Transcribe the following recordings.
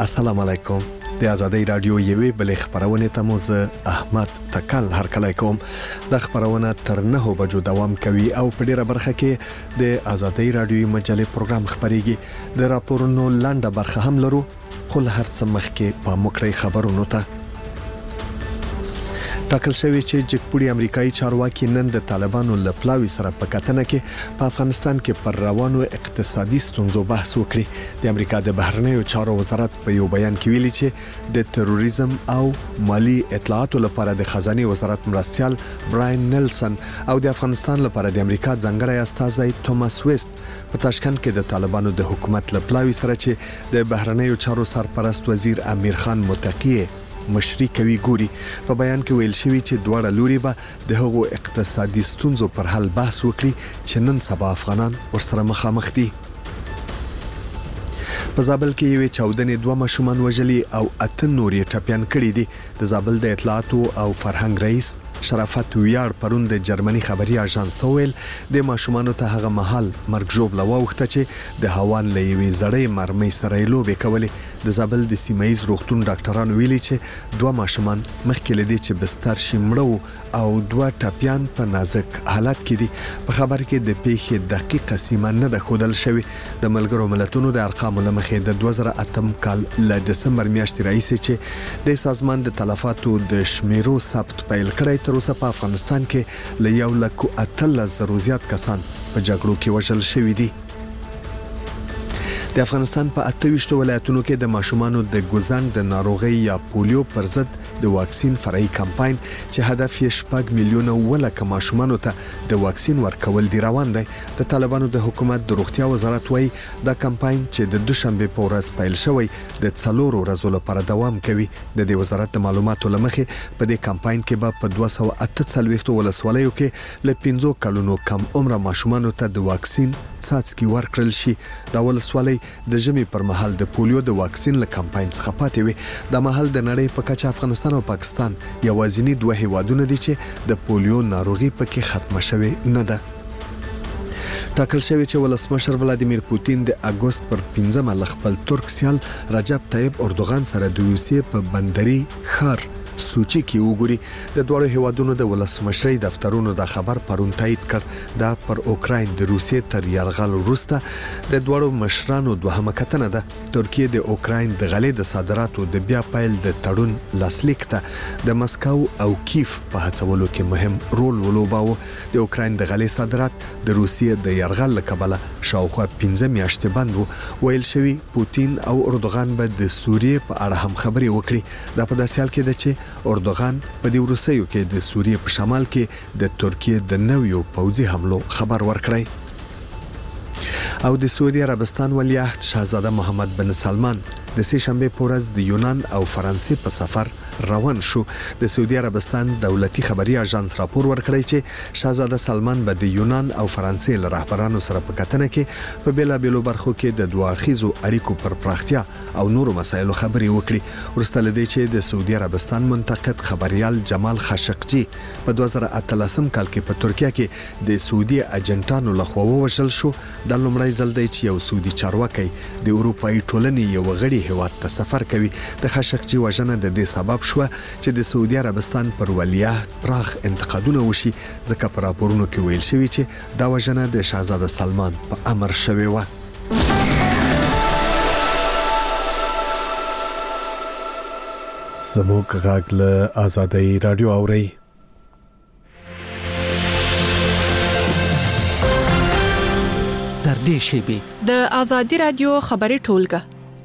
السلام علیکم. د آزادۍ رادیو یوې بلې خبرونه ته مو زه احمد تکل هرکلی کوم. د خبرونه تر 9 بجو دوام کوي او په ډیره برخه کې د آزادۍ رادیو مجلې پروګرام خبريږي. د راپورونو لاندې برخه هم لرو، خو هر څه مخکې په مکرې خبرونو ته ټاکل شوی چې جګپوړي امریکایي چارواکي نن د طالبانو له پلاوي سره په کتنه کې په افغانستان کې پر روانو اقتصادي ستونزو بحث وکړي. د امریکا د بهرنیو چارو وزارت په یو بیان کې ویلي چې د تروریزم او مالی اطلاعاتو لپاره د خزانه وزارت مرستيال براین نیلسن او د افغانستان لپاره د امریکا ځانګړی استازی توماس ویست په تاشکند کې د طالبانو د حکومت له پلاوي سره چې د بهرنیو چارو سرپرست وزیر امیر خان متقی مشري کوي ګوري. په بیان کې ویل شوی چې دواړه لوري به د هغو اقتصادي ستونزو پر حل بحث وکړي چې نن سبا افغانان ورسره مخامخ دي. په زابل کې یو چاودنې 2 ماشومان وژلي او 8 نورې ټپيان کړي دي. د زابل د اطلاعاتو او فرهنګ رئیس شرافت ویاړ پرون د جرمني خبري اژانس ته ویل د ماشومانو ته هغه محل مرګ ژوبله وخته چې د هوان لېوي زړې مرمۍ سره لوبې کولې. د زابل د سیمایي روغتون ډاکټرانو ویلي چې 2 ماشومان مخکې لدی چې بستر شمړو او 2 ټپيان په نازک حالت کې دي. په خبر کې د پیښې دقیقه سیمه نه ده ښودل شوې. د ملګرو ملتونو د ارقامو لمخې د 2008 کال له دسمبر میاشتې راهیسې چې د سازمان د تلفاتو د شمیرو ثبت پیل کړی، تر اوسه په افغانستان کې له 1,13,000 زیات کسان په جګړو کې وژل شوي دي. د افغانستان په 28 ولایتونو کې د ماشومانو د ګوزن د ناروغي یا پولیو پر ضد د واکسین فرعي کمپاین چې هدف یې 6 میلیونه ولکه ماشومانو ته د واکسین ورکول دی روان دی. د طالبانو د حکومت د روغتیا وزارت وایي دا کمپاین چې د دوشنبه په ورځ پیل شوی د 4 ورځو لپاره دوام کوي. د دې وزارت د معلوماتو لمخې په دې کمپاین کې به په 248 ولسوالیو کې له 15 کلونو کم عمر ماشومانو ته د واکسین څاڅکي ورکړل شي. دا ولسوالۍ د ژمي پر مهال د پولیو د واکسین له کمپاین څخه پاتې وي. د مهال د نړۍ په کچه افغانستان او پاکستان یوازینی 2 هیوادونه دي چې د پولیو ناروغي پکې ختمه شوې نه ده. ټاکل شوی چې ولسمشر ولادیمیر پوتین د اگست پر 15 خپل ترک سیال رجب طیب اردوغان سره د روسیې په بندري ښار سوچي کې وګوري. د دوه هیوادونو د ولسمشرۍ دفترونو د خبر پرون تایید کړ. دا پر اوکراین د روسیې تر یرغل وروسته د دوه مشرانو دوهمه کتنه ده. ترکیه د اوکراین د غلې د صادراتو د بیا پیل د تړون لاسلیک ته د مسکو او کیف په هڅولو کې مهم رول ولوباوه. د اوکراین د غلې صادرات د روسیې د یرغل لکبله شاوخوا 15 میاشتې بند وو. ویل شوی پوتین او اردوغان به د سوریې په اړه هم خبرې وکړي. دا په داسې حال کې ده چې اردوغان په دې وروستیو کې د سوریې په شمال کې د ترکیه د نویو پوځي حملو خبر ورکړی. او د سعودي عربستان ولیعهد شاهزاده محمد بن سلمان د سه شنبه په ورځ د یونان او فرانسې په سفر روان شو. د سعودي عربستان دولتي خبري اژانس راپور ورکړی چې شاهزاده سلمان به د یونان او فرانسې له رهبرانو سره په کتنه کې په بیلابېلو برخو کې د دوه-اړخیزو اړیکو پر پراختیا او نورو مسایلو خبري وکړي. ورسته لدی چې د سعودي عربستان منتقد خبريال جمال خاشقجي په 2013 کال کې په ترکیه کې د سعودي اجنټانو لخوا ووژل شو. د لومړی ځل دی چې یو سعودي چارواکي د اروپאי ټولنې یو غړي هیواد ته سفر کوي. د خاشقجي وژنه د دې سبب شو چې د سعودي عربستان پر ولیعهد پراخ انتقادونه وشي، ځکه په راپورونو کې ویل شوی چې دا وژنه د شاهزاده سلمان په امر شوی و. زموږ غږ له آزادۍ رادیو اوري. تر دې شیبې د آزادۍ رادیو خبري ټولګه.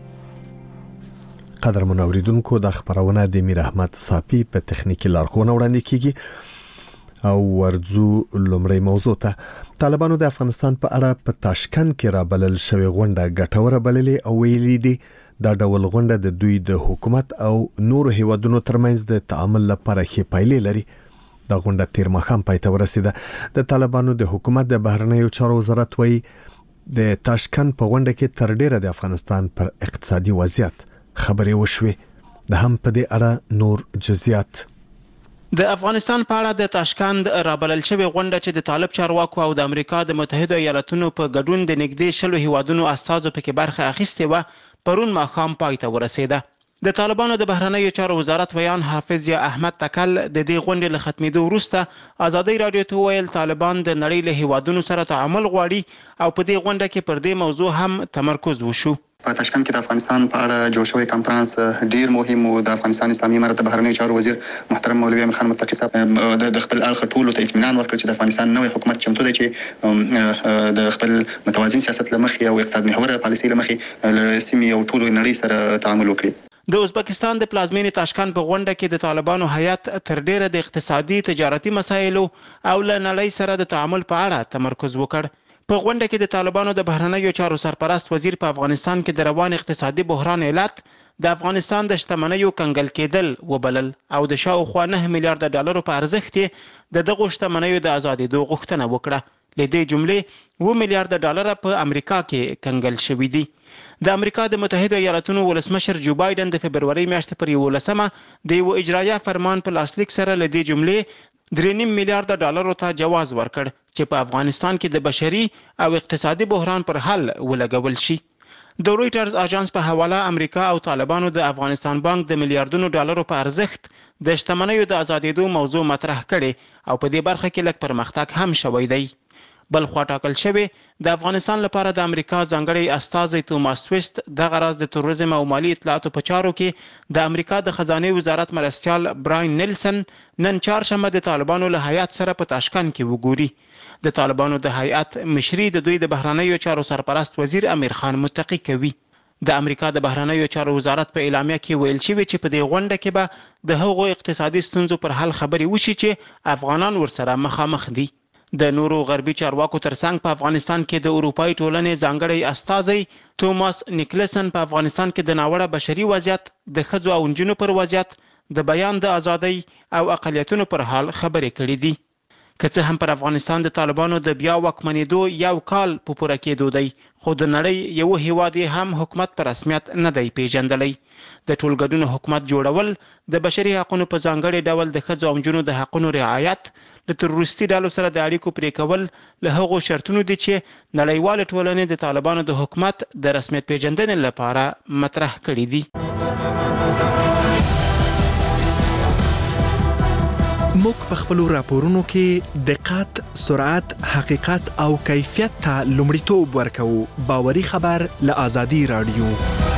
قدر منوریدونکو د خبرونه د میر احمد صافي په تخنیکی لارښوونه وړاندې کیږي او ورځو لومړی موضوع ته. طالبانو د افغانستان په اړه په تاشکند کې را بلل شوی غونډه ګټوره بللې او ویلي دي دا ډول غونډه د دوی د حکومت او نورو هیوادونو ترمنځ د تعامل لپاره ښه پایلې لري. دا غونډه تیر ماښام پای ته ورسیده. د طالبانو د حکومت د بهرنیو چارو وزارت وایي د تاشکند په غونډه کې تر ډیره د افغانستان پر اقتصادي وضعیت خبرې وشوي. د هم په دې اړه نور جزئیات. د افغانستان په اړه د تاشکند رابلل شوی غونډه چې د طالب چارواکو او د امریکا د متحده ایالاتونو په ګډون د نږدې 100 هیوادونو استازو پکې برخه اخیستې و پرون ماښام پای ته ورسېده. د طالبانو د بهرنیو چارو وزارت ویان حافظ یا احمد تکل د دې غونډې له ختمېدو وروسته ازادۍ راډیو ته وویل طالبان د نړۍ له هیوادونو سره تعامل غواړي او په دې غونډه کې پر دې موضوع هم تمرکز وشو. په تاشکند کې د افغانستان په اړه جوړ شوی کنفرانس ډیر مهم و. د افغانستان اسلامي امارت د بهرنیو چارو وزیر محترم مولوي امیر خان متقي صاحب د خپل اړخ ټولو ته اطمینان ورکړ چې د افغانستان نوی حکومت چمتو دی چې د خپل متوازن سیاست له مخې او اقتصاد محوره پالیسۍ له مخې له سیمې او ټولو نړۍ سره تعامل وکړي. د ازبکستان د پلازمینې تاشکند په غونډه کې د طالبانو هیات تر ډیره د اقتصادي تجارتي مسایلو او له نړۍ سره د تعامل په اړه تمرکز وکړ. په غونډه کې د طالبانو د بهرنیو چارو سرپرست وزیر په افغانستان کې د روان اقتصادي بحران علت د افغانستان د شتمنیو کنګل کېدل وبلل او د شاوخوا 9 میلیارډ ډالرو په ارزښت د دغو شتمنیو د ازادېدو غوښتنه وکړه. له دې جملې 2 میلیارډ ډالر په امریکا کې کنګل شوي دي. د امریکا د متحده ایالاتونو ولسمشر جو بایدن د فبروري میاشتې پر 11 د یو اجرایه فرمان په لاسلیک سره له دې جملې 3.5 میلیارډ ډالرو ته جواز ورکړ چې په افغانستان کې د بشري او اقتصادي بحران پر حل ولګول شي. د رويټرز اژانس په حواله امریکا او طالبانو د افغانستان بانک د میلیارډونو ډالرو په ارزښت د شتمنیو د ازادېدو موضوع مطرح کړي او په دې برخه کې لږ پرمختګ هم شوی دی. بل خوا ټاکل شوی د افغانستان لپاره د امریکا ځانګړی استازی توماس ویست دغه راز د تروریزم او مالی اطلاعاتو په چارو کې د امریکا د خزانه وزارت مرستیال براین نیلسن نن چهارشنبه د طالبانو له هیات سره په تاشکند کې وګوري. د طالبانو د هیات مشري د دوی د بهرنیو چارو سرپرست وزیر امیر خان متقي کوي. د امریکا د بهرنیو چارو وزارت په اعلامیه کې ویل شوی چې په دې غونډه کې به د هغو اقتصادي ستونزو پر حل خبرې وشي چې افغانان ورسره مخامخ دي. د نورو غربي چارواکو ترڅنګ په افغانستان کې د اروپאי ټولنې ځانګړی استازی توماس نیکلسن په افغانستان کې د ناوړه بشري وضعیت، د ښځو او نجونو پر وضعیت، د بیان د ازادۍ او اقلیتونو پر حال خبرې کړې دي. که څه هم پر افغانستان د طالبانو د بیا واکمنېدو یو کال په پوره کېدو دی، خو د نړۍ یو هیواد هم حکومت په رسمیت نه دی پیژندلی. د ټولګډون حکومت جوړول، د بشري حقوقو په ځانګړي ډول د ښځو او نجونو د حقوقو رعایت، د تروریستي ډلو سره د اړیکو پرې کول له هغو شرطونو دي چې نړیواله ټولنې د طالبانو د حکومت د رسمیت پیژندنې لپاره مطرح کړي دي. موږ په خپل راپورونو کې دقت، سرعت، حقیقت او کیفیت ته لومړیتوب ورکوو. باوري خبر له ازادي راډیو.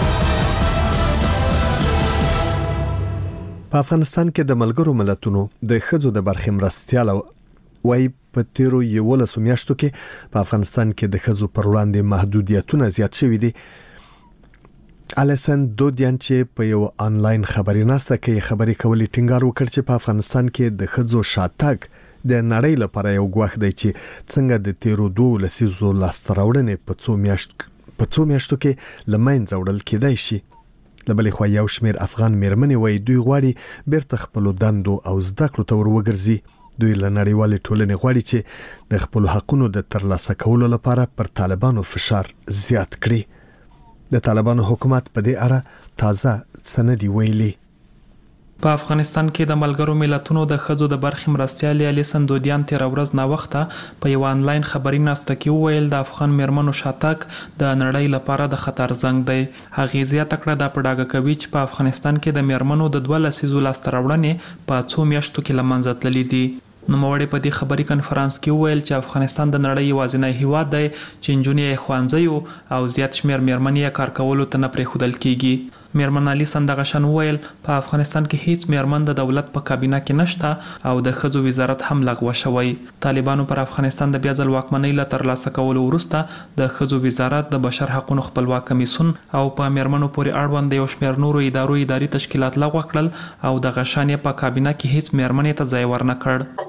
په افغانستان کې د ملګرو ملتونو د ښځو د برخې مرستیال وایي په تیرو 11 میاشتو کې په افغانستان کې د ښځو پر وړاندې محدودیتونه زیات شوي دي. الیسن دودیان چې په یو آنلاین خبري ناسته کې خبري کولې ټینګار وکړ چې په افغانستان کې د ښځو شاتګ د نړۍ لپاره یو ګواښ دی چې څنګه د تیرو 2 لسیزو لاستراوړنې په څو میاشتو کې لمنځه وړل کېدای شي. لبلې خو یو شمیر افغان میرمنې وایي دوی غواړي بیرته خپل دندو او زده کړو ته وروګرځي. دوی له نړیوالې ټولنې غواړي چې د خپل حقوقو د ترلاسه کولو لپاره پر طالبانو فشار زیات کړي. د طالبانو حکومت په دې اړه تازه سندي ویلي. په افغانستان کې د ملګرو ملتونو د ښځو د برخې مرستیال الیسن دودیان تیر ورځ نا وخته په یو آنلاین خبري ناسته کې وویل د افغان میرمنو شاتګ د نړۍ لپاره د خطر زنګ دی. هغې زیاته کړه دا په ډاګه کوي چې په افغانستان کې د میرمنو د 2 لسیزو لاسته راوړنې په 2 میاشتو کې له منځه تللي دي. نوموړی په دې خبري کنفرانس کې وویل چې افغانستان د نړۍ یوازینی هیواد دی چې نجونې یې ښوونځیو او زیات شمیر میرمنې یې کار کولو ته نه پرېښودل کیږي. میرمن علي سندغشن وویل په افغانستان کې هیڅ میرمن د دولت په کابینه کې نشته او د ښځو وزارت هم لغوه شوی. طالبانو پر افغانستان د بیا ځل واکمنۍ له ترلاسه کولو وروسته د ښځو وزارت، د بشر حقوقو خپلواک کمیسیون او په میرمنو پورې اړوند یو شمیر نورو اداري تشکیلات لغوه کړل او د غشان په کابینه کې هیڅ میرمنې ته ځای ورنه کړ.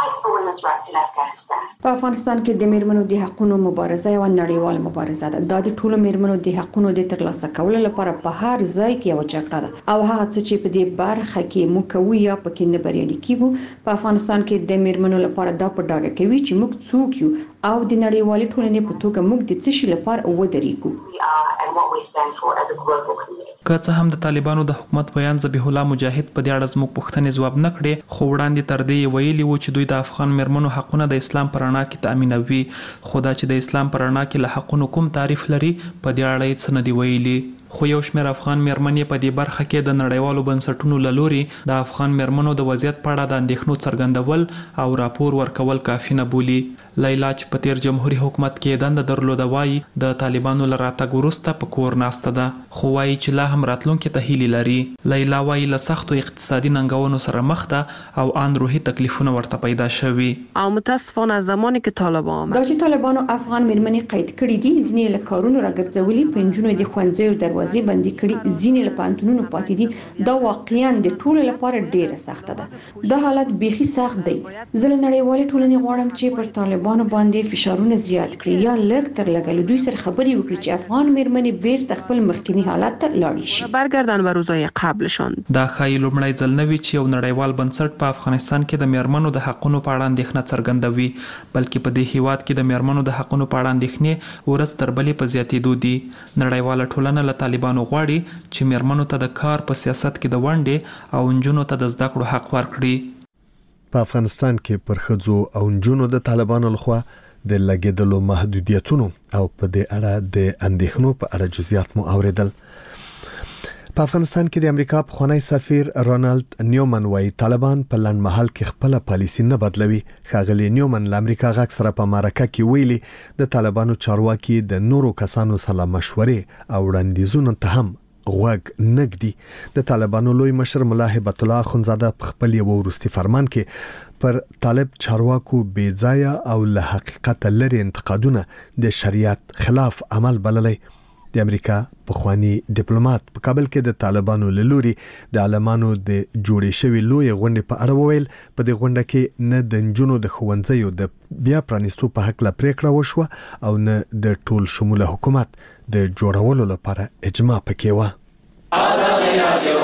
په افغانستان کې د میرمنو د حقوقو مبارزه یو نړیوال مبارزه ده. دا د ټولو میرمنو د حقوقو د ترلاسه کولو لپاره په هر ځای کې یو جګړه ده او هغه څه چې په دې برخه کې موږ کوو یا پکې نه بریالي کیږو. په افغانستان کې د میرمنو لپاره دا په ډاګه کوي چې موږ څوک یو او د نړیوالې ټولنې په توګه موږ د څه شي لپاره ودرېږو. که څه هم د طالبانو د حکومت بیان ذبیح الله مجاهد په دې اړه زموږ پوښتنې ځواب نه کړې، خو وړاندې تر دې ویلي وو چې دوی د افغان میرمنو حقونه د اسلام پر رڼا کې تأمینوي. خو دا چې د اسلام پر رڼا کې له حقونو کوم تعریف لري په دې اړه یې څه نه دی ویلي. خو یو شمېر افغان میرمنې په دې برخه کې د نړیوالو بنسټونو له لوري د افغان میرمنو د وضعیت په اړه د اندېښنو څرګندول او راپور ورکول کافي نه بولي. لیلا چې په تیر جمهوریت حکومت کې دنده درلوده وایي د طالبانو له راتګ وروسته په کور ناسته ده، خو وایي چې لا هم راتلونکي ته هیلې لري. لیلا وایي له سختو اقتصادي ننګونو سره مخ ده او ان روحي تکلیفونه ورته پیدا شوي. او متاسفانه زمانی که طالبان آمد دا چې طالبانو افغان میرمنې قید کړي دي، ځینې له کارونو راګرځولي، پنځونو د ښوونځیو دروازې بندي کړي، ځینې له پوهنتونونو پاتې دي. دا واقعا د ټولو لپاره ډیره سخته ده. دا حالت بیخي سخت دی. زه له نړیوالې ټولنې غواړم چې پر طالبانو باندې فشارونه زیات کړي یا لږ تر لږه له دوی سره خبرې وکړي چې افغان میرمنې بیرته خپل مخکنی حالت ته لاړې شي، برگردن به روزای قبلشان. دا ښایي لومړی ځل نه وي چې یو نړیوال بنسټ په افغانستان کې د میرمنو د حقونو په اړه اندېښنه څرګندوي، بلکې په دې هیواد کې د میرمنو د حقونو په اړه اندېښنې ورځ تر بلې په زیاتېدو دي. نړیواله ټولنه له طالبانو غواړي چې میرمنو ته د کار په سیاست کې د ونډې او نجونو ته د زده کړو حق ورکړي. په افغانستان کې پر ښځو او نجونو د طالبانو لخوا د لګیدلو محدودیتونو او په دې اړه د اندېښنو په اړه جزئیات مو اوریدل. په افغانستان کې د امریکا پخوانی سفیر رونالد نیومن وايي طالبان په لنډ مهال کې خپل پالیسي نه بدلوي. ښاغلی نیومن له امریکا غږ سره په مرکه کې ویلي د طالبانو چارواکي د نورو کسانو سره مشورې او وړاندیزونو ته هم غوږ نږدي. د طالبانو لوی مشر ملا هبت الله اخونزاده په خپل یو وروستي فرمان کې پر طالب چارواکو بې ځایه او له حقیقت لري انتقادونه د شریعت خلاف عمل بللی. د امریکا پخوانی ډیپلوماټ په کابل کې د طالبانو له لوري د عالمانو د جوړې شوی لوی غونډې په اړه وویل په دې غونډه کې نه د نجونو د ښوونځیو د بیا پرانیستو په حق لا پریکړه وشوه او نه د ټول شموله حکومت د جوړولو لپاره اجماع پکې و. آزادي رادیو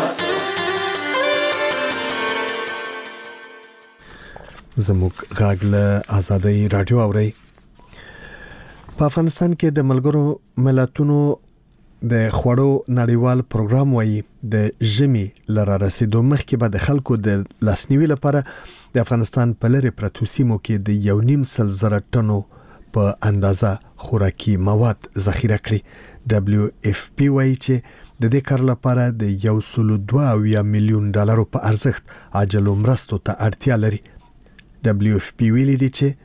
زموږ غږ له آزادي رادیو اوري. په افغانستان کې د ملګرو ملتونو د خوړو نړیوال پروګرام وایي د ژمي لره رسیدو مخکې به د خلکو د لاسنیوي لپاره د افغانستان په لرې پرتو سیمو کې د 1.5 زره ټنو په اندازه خوراکي مواد ذخیره کړي. WFP وایي چې د دې کار لپاره د 1.2 میلیون ډالرو په ارزښت عاجلو مرستو ته اړتیا لري. WFP ویلي دی چې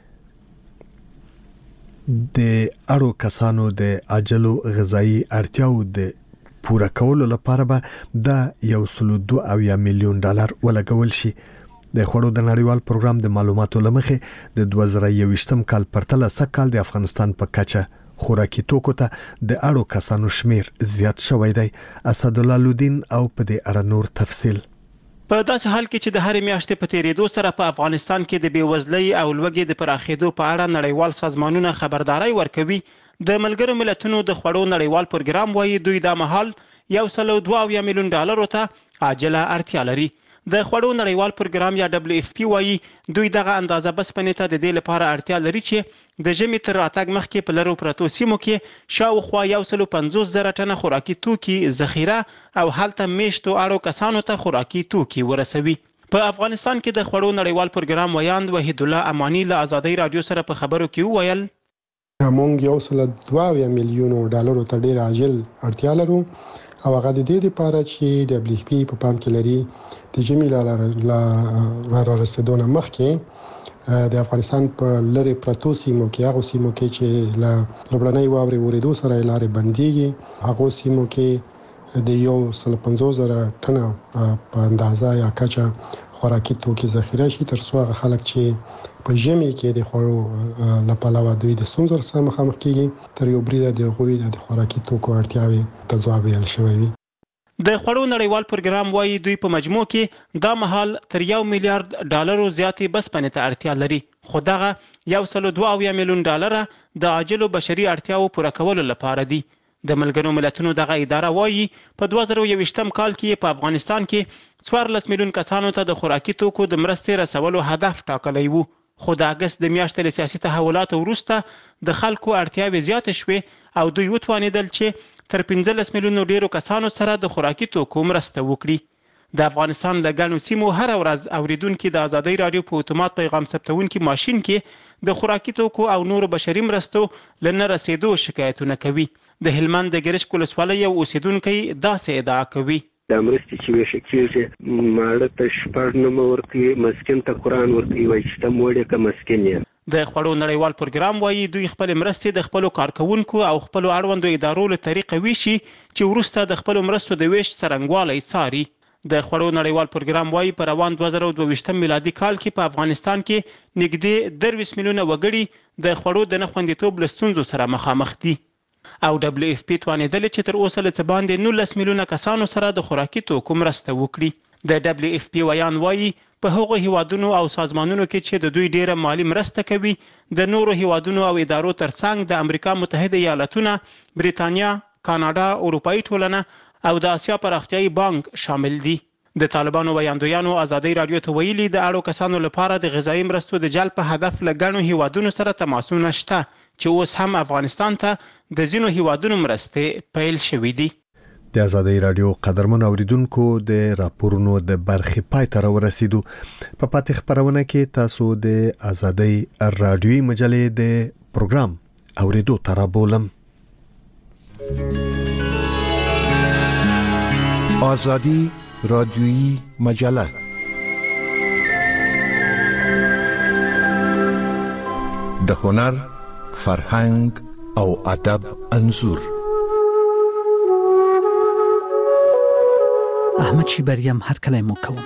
د اړو کسانو د عاجلو غذایی اړتیاو د پوره کولو لپاره به د 1.2 میلیون ډالر ولګول شي. د خوړو د نړیوال پروګرام د معلوماتو لمخې د 2021م کال پرتله سږ کال د افغانستان په کچه خوراکي توکو ته د اړو کسانو شمیر زیات شوی دی. اسدالله لودین او په دې اړه نور تفصیل. په داسې حال کې چې د هرې میاشتې په تیریدو سره په افغانستان کې د بېوزلۍ او لوږې د پراخېدو په اړه نړیوال سازمانونه خبرداري ورکوي، د ملګرو ملتونو د خوړو نړیوال پروګرام وایي دوی دا مهال 1.2 میلیون ډالرو ته عاجله اړتیا لري. د خوړو نړیوال پروګرام یا WFP وایي دوی دغه اندازه بسپنې ته د دې لپاره اړتیا لري چې د ژمي تر راتګ مخکې په لرو پرتو سیمو کې شاوخوا 150 زره ټنه خوراکي توکي ذخیره او هلته میشتو اړو کسانو ته خوراکي توکي ورسوي. په افغانستان کې د خوړو نړیوال پروګرام ویاند وحید الله امانی له آزادۍ رادیو سره په خبرو کې وویل موږ 1.2 میلیون ډالرو ته ډیر عاجل اړتیا لرو او هغه د دې لپاره چې WFP په پام کې لري د ژمي لا رسیدونه مخکې د افغانستان په لرې پرتو سیمو کې هغه سیمو کې چې لا لومړنۍ واورې ورېدو سره لارې بنديږي هغه سیمو کې د 150 زره ټنه په اندازه یا کچه خوراکي توکي ذخیره شي تر څو هغه خلک چې په ژمي کې د خوړو لپاره دوی د ستونزو سره مخامخ کیږي تر یو بریده د غوي د خوراکي توکو اړتیاوې ته ځواب ویل شوی وي. د خوړو نړیوال پروګرام وایي دوی په مجموع کې دا مهال تر 1 میلیارډ ډالرو زیاتې بسپنې ته اړتیا لري، خو دغه 1.2 میلیون ډالر د عاجلو بشري اړتیاو پوره کولو لپاره دي. د ملګرو ملتونو دغه اداره وایي په 2021م کال کې په افغانستان کې 14 میلیون کسانو ته د خوراکي توکو د مرستې رسولو هدف ټاکلی وو، خو د اګست د میاشتې له سیاسي تحولاتو وروسته د خلکو اړتیاوې زیاتې شوې او دوی وتوانېدل چې تر 15 میلیونو ډیرو کسانو سره د خوراکي توکو مرسته وکړي. د افغانستان له ګڼو سیمو هر ورځ اوریدونکو د آزادۍ رادیو په اتومات پیغام ثبتونکي ماشين کې د خوراکي توکو او نورو بشري مرستو لنه رسیدو شکایتونه کوي. د هلمند د ګرشک ولسوالۍ یو اوسیدونکی داسې ادعا کوي. د مرستې چې ویشل کېږي ماړه ته شپږ نومه ورکوي، مسکین ته قرآن ورکوي، وایي چې ته موړ که مسکین یې. د خوړو نړیوال پروګرام وایي دوی خپل مرستې د خپلو کارکونکو او خپلو اړوندو ادارو له طریقه ویشي چې وروسته د خپلو مرستو د ویش څرنګوالی څاري. د خوړو نړیوال پروګرام وایي په روان 2022 میلادي کال کې په افغانستان کې نږدې 23 میلیونه وګړي د خوړو د نه خوندیتوب له ستونزو سره مخامخ دي. او WFP توانېدلې چې تر اوسه له څه باندې 19 میلیونه کسانو سره د خوراکي توکو مرسته وکړي. د WFP ویان وایي په هغو هیوادونو او سازمانونو کې چې د دوی ډیره مالی مرسته کوي د نورو هیوادونو او ادارو ترڅنګ د امریکا متحده ایالاتونه، بریتانیا، کاناډا، اروپایي ټولنه او د آسیا پراختیایي بانک شامل دي. د طالبانو ویاندویانو ازادي رادیو ته ویلي د اړو کسانو لپاره د غذایي مرستو د جلب په هدف له ګڼو هیوادونو سره تماسونه شته چې اوس هم افغانستان ته د ځینو هیوادونو مرستې پیل شوې دي. د ازادي رادیو قدرمن اوریدونکو د راپورونو د برخې پای ته ورسېدو. په پاتې خبرونه کې تاسو د ازادي رادیوي مجلې د پروګرام اوریدو ته رابولم. ازادي رادیویی مجله د هنر، فرهنګ او ادب انځور. احمد شیبریم هر کله مو کوم.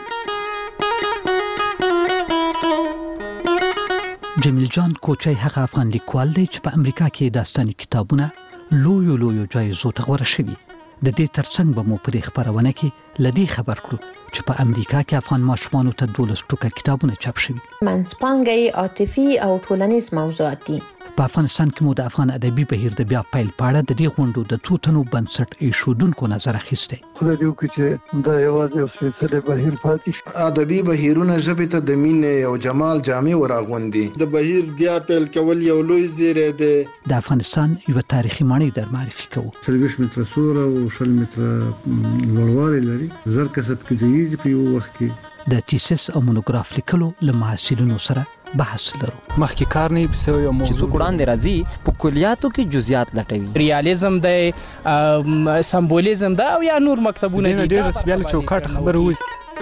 جمیل جان کوچی هغه افغان لیکوال دی چې په امریکا کې داستاني کتابونه لویو جایزو ته غوړه شوي. د دې ترڅنګ به مو په خبرونه کې لدی خبر کړو چې په امریکا کې افغان ماشومانو ته 12 ټوکه کتابونه چاپ شوي. منځپانګې عاطفي او ټولنیز موضوعات دي. په افغانستان کې مو د افغان ادبي بهیر د بیا پیل پاړه د دې غونډو د څوتنو بنسټ ایښودونکو نظر اخیسته. خدای دې وکړي چې دا یوازې اوس فیصله بهیر پاتې. ادبي بهیرونه ژبې ته د مینې او جمال جامې وراغوندي. د بهیر بیا پیل کول یو لوی زیری دی. د افغانستان یو تاریخي ماڼۍ در معرفي کوو. 30 متره سور او 20 متره لوړوالی لري. زر کسب کې دی په یو وخت کې د تیسس او مونوګراف لیکلو له محصلینو سره بحث لرو. مخکې کار نه پسې یو موضوع چې څوک وړاندې راځي په کلیاتو کې جزئیات لټوي. ریالیزم دی، سمبولیزم دی او یا نور مکتبونه دي. ډېر رسمیال چوکاټ خبره وي.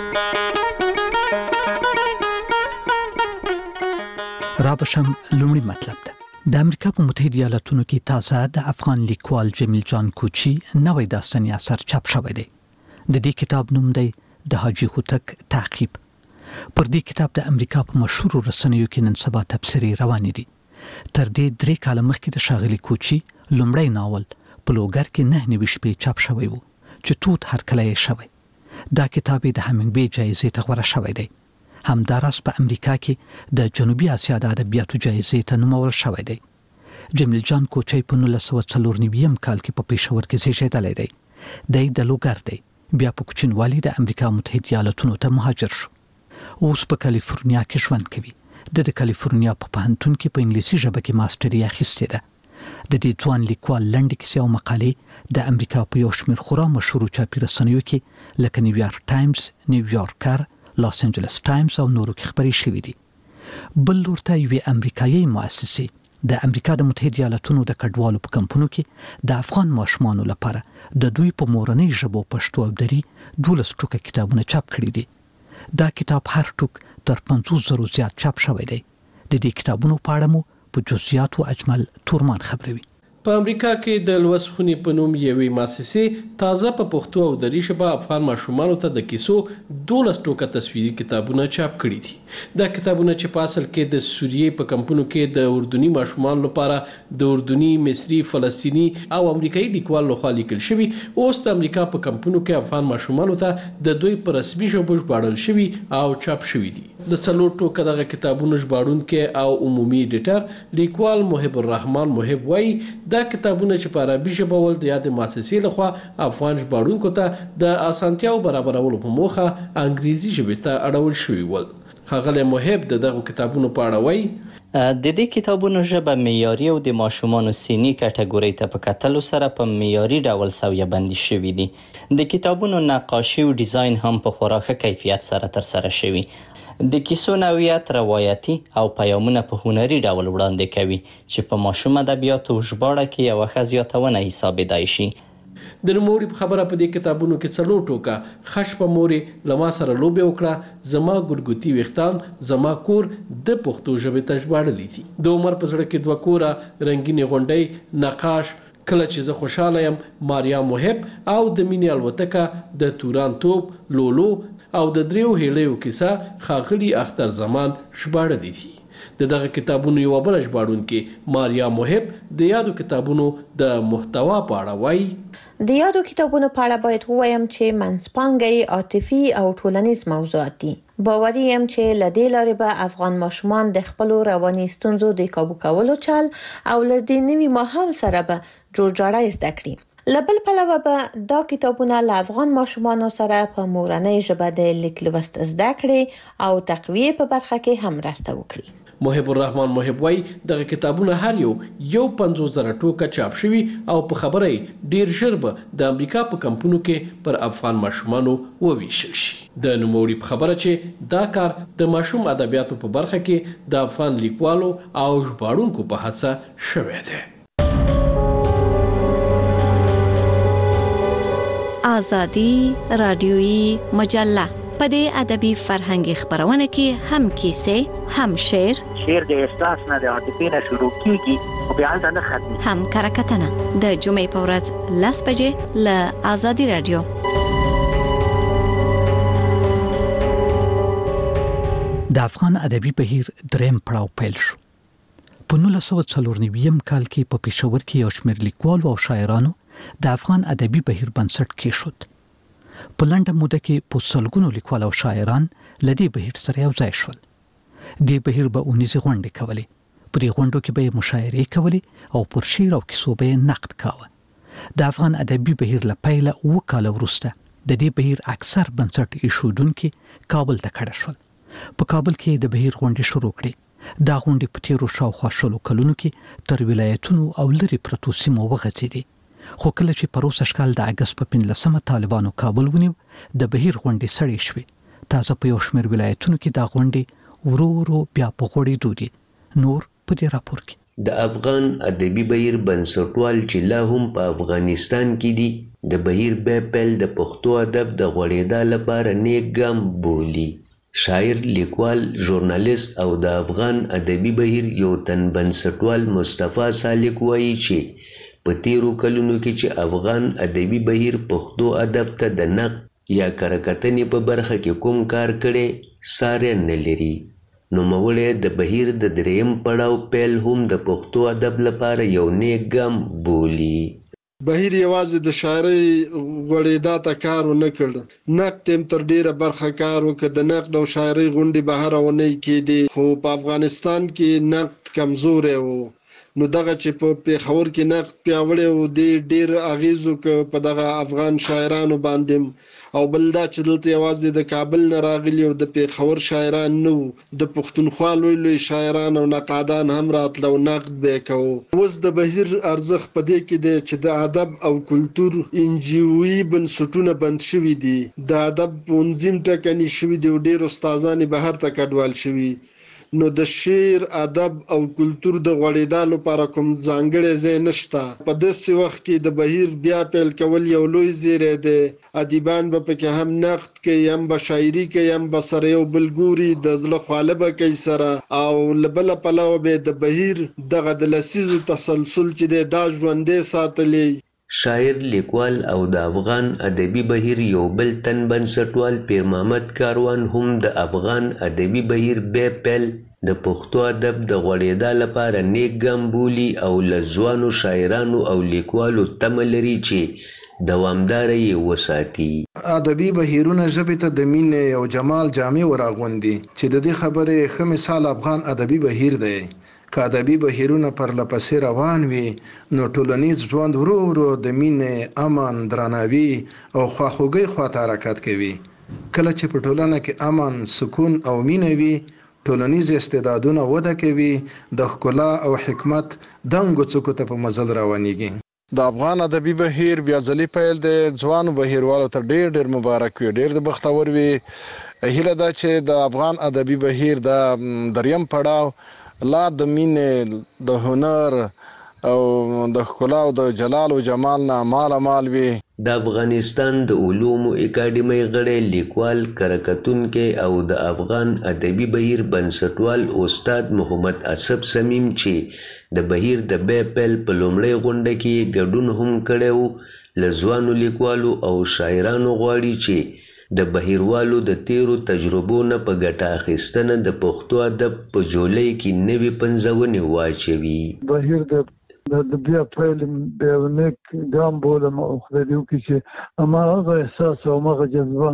رابشم لومړی مطلب ده. د امریکا په متحده ایالاتونو کې تازه د افغان لیکوال جمیل جان کوچی نوې داستاني اثر چاپ شوی دی. د دې کتاب نوم دی د حاجی هوتک تعقیب. پر دې کتاب د امریکا په مشهور رسنیو کې نن سبا تبصرې روانې دي. تر دې 3 کال مخکې د ښاغلي کوچی لومړی ناول په لوګر کې 9 شپې چاپ شوی وو چې توت هرکلی شوی. دا کتاب د همینګوی جایزې ته غوړه شوی دی. همداراز په امریکا کې د جنوبي اسیا د ادبیاتو جایزې ته نومول شوی دی. جمیل جان کوچی په 1994 کال کې په پېښور کې زیږېدلی دی. د لوګر دی. بیا په کوچنوالي د امریکا متحده ایالاتونو ته مهاجر شو. اوس په کالیفورنیا کې ژوند کوي. د کالیفورنیا په پوهنتون کې په انګلیسي ژبه کې ماستري اخیستې ده. د دې ځوان لیکوال لنډې کیسې او مقالې د امریکا په یو شمېر خورا مشهورو چاپي رسنیو کې لکه نیویارک ټایمز، نیویارکر، لاس انجلس ټایمز او نورو کې خبرې شوې دي. بل لور ته یوې امریکایي مؤسسې د امریکا د متحده ایالاتونو د کډوالو په کمپونو کې د افغان ماشومانو لپاره د دوی په مورنۍ ژبو پښتو او دري 12 ټوکه کتابونه چاپ کړي دي. دا کتاب هر ټوک تر 500 زیات چاپ شوی دی. د دې کتابونو په اړه مو په جزئیاتو اجمل تورمان خبروي. په امریکا کې د لوسخونی په نوم یوې مؤسسې تازه په پښتو او دري ژبه افغان ماشومانو ته د کیسو 12 ټوکه تصویري کتابونه چاپ کړي دي. دا کتابونه چې په اصل کې د سوریې په کمپونو کې د اردني ماشومانو لپاره د اردني، مصري، فلسطینی او امریکایي لیکوال لخوا لیکل شوي، اوس د امریکا په کمپونو کې افغان ماشومانو ته د دوی په رسمي ژبه ژباړل شوي او چاپ شوي دي. د 4 ټوکه دغه کتابونو ژباړونکي او عمومي ایډیټر لیکوال محب الرحمن محب وایي دا کتابونه چې په عربي ژبه ول د یاد مؤسسې لخوا افغان ژباړونکو ته د اسانتیاو برابرولو په موخه انګریزي ژبې ته اړول شوي ول. ښاغلی محب دغه کتابونو په اړه وایي د دې کتابونو ژبه معیاري او د ماشومانو سني کټګورۍ ته په کتلو سره په معیاري ډول سویه بندي شوي دي. د کتابونو نقاشي او ډیزاین هم په خورا ښه کیفیت سره ترسره شوي. د کیسو نوعیت روایتي او پیغامونه په هنري ډول وړاندې کوي چې په ماشوم ادبیاتو ژباړه کې یوه ښه زیاتونه حسابېدای شي. د نوموړي په خبره په دې کتابونو کې 4 ټوکه خش په مورې له ما سره لوبې وکړه، زما ګلګوتي ویښتان، زما کور د پښتو ژبې ته ژباړلي دي. د عمر په زړه کې 2 کوره، رنګینې غونډۍ، نقاش، کله چې زه خوشحاله یم، ماریا محب او د مینې الوتکه، د توران توپ، لولو او د 3 هیلیو کیسه ښاغلي اختر زمان ژباړلي دي. د دغه کتابونو یوه بله ژباړونکې ماریا محب د یادو کتابونو د محتوا په اړه وایي: د یادو کتابونو په اړه باید ووایم چې منځپانګه عاطفي او ټولنیز موضوعات دي. باوري یم چې له دې لارې به افغان ماشومان د خپلو رواني ستونزو د کابو کولو چل او له دې نوي ماحول سره به جوړجاړی زده کړي. له بل پلوه به دا کتابونه له افغان ماشومانو سره په مورنۍ ژبه د لیک لوست زده کړي او تقویې په برخه کې هم مرسته وکړي. محب الرحمن محب وای دغه کتابونه هر یو 50,000 ټوکه چاپ شوي او په خبره ډیر ژر به د امریکا په کمپونو کې پر افغان ماشومانو وویشل شي. د نوموړي په خبره چې دا کار د ماشوم ادبیاتو په برخه کې د افغان لیکوالو او ژباړونکو په هڅه شوی دی. آزادي رادیویی مجله په دې ادبي فرهنګي خبرونه کې هم کیسې، هم شعر د احساس نه د عاطفې نه شروع کیږي او بیا نه ختمي، هم کرکټنه د جمعې په ورځ 10 بجې له آزادي رادیو. د افغان ادبي بهیر دریم پړاو پیل شو. په 1994 کال کې په پېښور کې یو شمېر لیکوالو او شاعرانو د افغان ادبي بهیر بنسټ کېښود. په لنډه موده کې په سلګونو لیکوال او شاعران له دې بهیر سره یو ځای شول. دې بهیر به اونیزې غونډې کولې، په دې غونډو کې به مشاعرې کولې او پر شعر او کیسو به نقد کاوه. د افغان ادبي بهیر له پیله 2 کاله وروسته د دې بهیر اکثر بنسټ ایښودونکي کابل ته کډه شول. په کابل کې د بهیر غونډې شروع کړې. دا غونډې په تیرو شاوخوا 20 کلونو کې تر ولایتونو او لرې پرتو سیمو وغځېدې. خو کله چې په 2000 د اګست په 15 طالبانو کابل ونیو، د بهیر غونډې سړې شوې. تازه په یو شمېر ولایتونو کې دا غونډې ورو ورو بیا په غوړېدو دي. نور په دې راپور کې د افغان ادبي بهیر بنسټوال چې لا هم په افغانستان کې دي، د بهیر بیا پیل د پښتو ادب د غوړېدا لپاره نیک ګام بولي. شاعر، لیکوال، ژورنالیست او د افغان ادبي بهیر یو تن بنسټوال مصطفی سالک وایي چې په تیرو کلونو کې چې افغان ادبي بهیر پښتو ادب ته د نقد یا کرکټنې په برخه کې کوم کار کړی ساری نه لري. نوموړی د بهیر د دریم پړاو پیل هم د پښتو ادب لپاره یو نیک ګام بولي. بهیر یوازې د شاعرۍ غوړېدا ته کار ونه کړ، نقد هم تر ډیره برخه کار وکړ. د نقد او شاعرۍ غونډې به هره اونۍ کېدې، خو په افغانستان کې نقد کمزوری و. نو دغه چې په پېښور کې نقد پیاوړی و، د ډیر اغیز وکړ په دغه افغان شاعرانو باندې. او بل دا چې دلته یوازې د کابل نه راغلي او د پېښور شاعران نه وو، د پښتونخوا لوی لوی شاعران او نقادان هم راتله او نقد به یې کوو. اوس د بهیر ارزښت په دې کې دی چې د ادب او کلتور انجیوي بنسټونه بند شوي دي، د ادب پوهنځي ټاکنې شوي دي او ډېر استادان یې بهر ته کډوال شوي. نو د شعر، ادب او کلتور د غوړېدا لپاره کوم ځانګړی ځای نشته. په داسې وخت کې د بهیر بیا پیل کول یو لوی زیری دی. ادیبان به پکې هم نقد کوي، هم به شاعري کوي، هم به سره یو بل ګوري، د زړه خواله به کوي سره. او له بله پلوه به د بهیر دغه د لسیزو تسلسل چې دی دا ژوندی ساتلی. شاعر، لیکوال او د افغان ادبي بهیر یو بل تن بنسټوال پیر محمد کاروان هم د افغان ادبي بهیر بیا پیل د پښتو ادب د غوړېدا لپاره نیک ګام بولي او له ځوانو شاعرانو او لیکوالو تمه لري چې دوامداره یې وساتي. ادبي بهیرونه ژبې ته د مینې او جمال جامې وراغوندي، چې د دې خبرې ښه مثال افغان ادبي بهیر دی. که ادبي بهیرونه پرله پسې روان وي، نو ټولنیز ژوند ورو ورو د مینې، امن، درناوي او خواخوږۍ خواته حرکت کوي. کله چې په ټولنه کې امن، سکون او مینه وي، ټولنیز استعدادونه وده کوي، د ښکلا او حکمت دنګو څوکو ته په مزل روانېږي. د افغان ادبي بهیر بیا ځلې پیل دی. ځوانو بهیروالو ته ډېر مبارک وي، ډېر د بختور وي. هیله ده چې د افغان ادبي بهیر د دریم پړاو لا د مینې د هنر او د ښکلا او د جلال او جمال نه مال وي. د افغانستان د علومو اکاډمۍ غړی لیکوال کرکتونکي او د افغان ادبي بهیر بنسټوال استاد محمد اسب سمیم چې د بهیر د بیا پیل په لومړۍ غونډه کې ګډون هم کړی و له ځوانو لیکوالو او شاعرانو غواړي چې د بهیروالو د تیرو تجربو نه په ګټه اخیستنه د پښتو ادب په جولۍ کې نوې پنځونې واچوي. بهیر د بیا پیل بیا نیک ګام بولم او خدای دې وکړي چې هماغه احساس او هماغه جذبه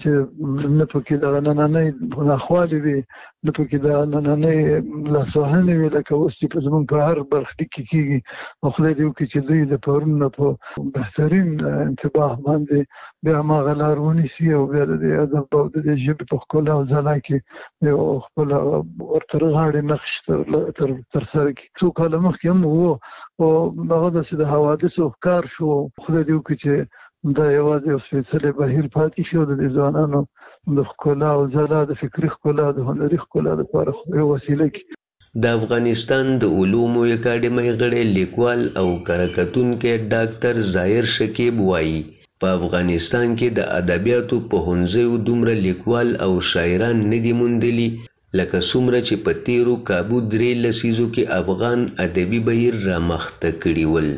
چې نه پکې د نننۍ ناخوالې وي نه پکې د نننۍ لاسوهنې وي لکه اوس چې زموږ په هر برخلیک کې کېږي او خدای دې وکړي چې دوی د پرون نه په بهترین انتباه باندې بیا هماغه لار ونیسي او بیا د دې ادب او د دې ژبې په ښکلا او ځلا کې یو خپل ورته رغاړې نقش ترسره کړي. څو کاله مخکې هم و او هغه داسې د حوادثو ښکار شو. خدای دې وکړي چې دا یوازې یو سپېڅلی بهیر پاتې شي او د ځوانانو د ښکلا او ځلا د فکري ښکلا د هنري ښکلا لپاره یو وسیله کړي. د افغانستان د علومو اکاډمۍ غړی لیکوال او کرکتونکی ډاکټر ظاهر شکیب وایي په افغانستان کې د ادبیاتو پوهنځیو دومره لیکوال او شاعران نه دي موندلي لکه څومره چې په تیرو کابو 3 لسیزو کې افغان ادبي بهیر رامخته کړي ول.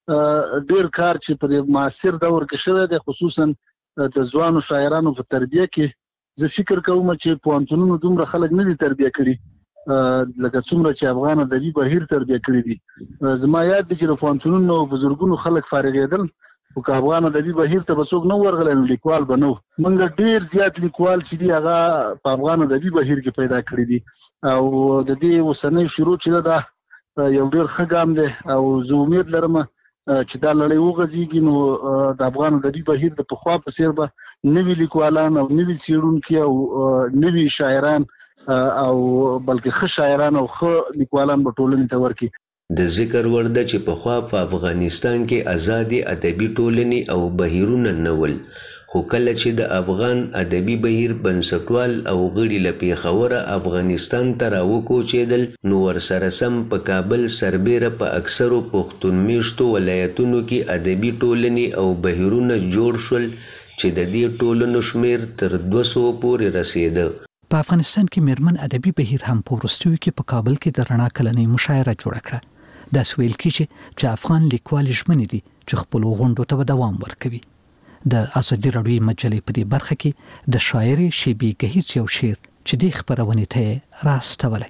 ډیر کار چې په معاصر دور کې شوی دی خصوصا د ځوانو شاعرانو په تربیه کې زه فکر کوم چې پوهنتونونو دومره خلک نه دي تربیه کړي لکه څومره چې افغان ادبي بهیر تربیه کړي دي. زما یاد دي چې د پوهنتونونو بزرګونو خلک فارغېدل او که افغان ادبي بهیر ته به څوک نه ورغلی نو لیکوال به نه و. موږ ډیر زیات لیکوال چې دي هغه په افغان ادبي بهیر کې پیدا کړي دي او د دې اوسنۍ شروع چې ده یو ډیر ښه ګام دی او زه امید لرم چې دا لړۍ وغځېږي نو د افغان ادبي بهیر د پخوا په څېر به نوي لیکوالان او نوي څېړونکي او نوي شاعران او بلکې ښه شاعران او ښه لیکوالان به ټولنې ته ورکړي. د ذکر وړ ده چې پخوا په افغانستان کې ازادې ادبي ټولنې او بهیرونه نه ول خو کله چې د افغان ادبي بهیر بنسټوال او غړي له پېښوره افغانستان ته راوکوچېدل نو ورسره سم په کابل سربیره په اکثرو پښتون میشتو ولایتونو کې ادبي ټولنې او بهیرونه جوړ شول چې د دې ټولنو شمیر تر 200 پورې رسېده. په افغانستان کې میرمن ادبي بهیر هم په وروستیو کې په کابل کې د رڼا کلنۍ مشاعره جوړه کړه. داسې ویل کېږي چې افغان لیکوال ژمنې دي چې خپلو غونډو ته به دوام ورکوي. د ازادي راډیو مجلې په دې برخه کې د شاعر شیبي ګهیځ یو شعر چې د خبرونې ته راستولی.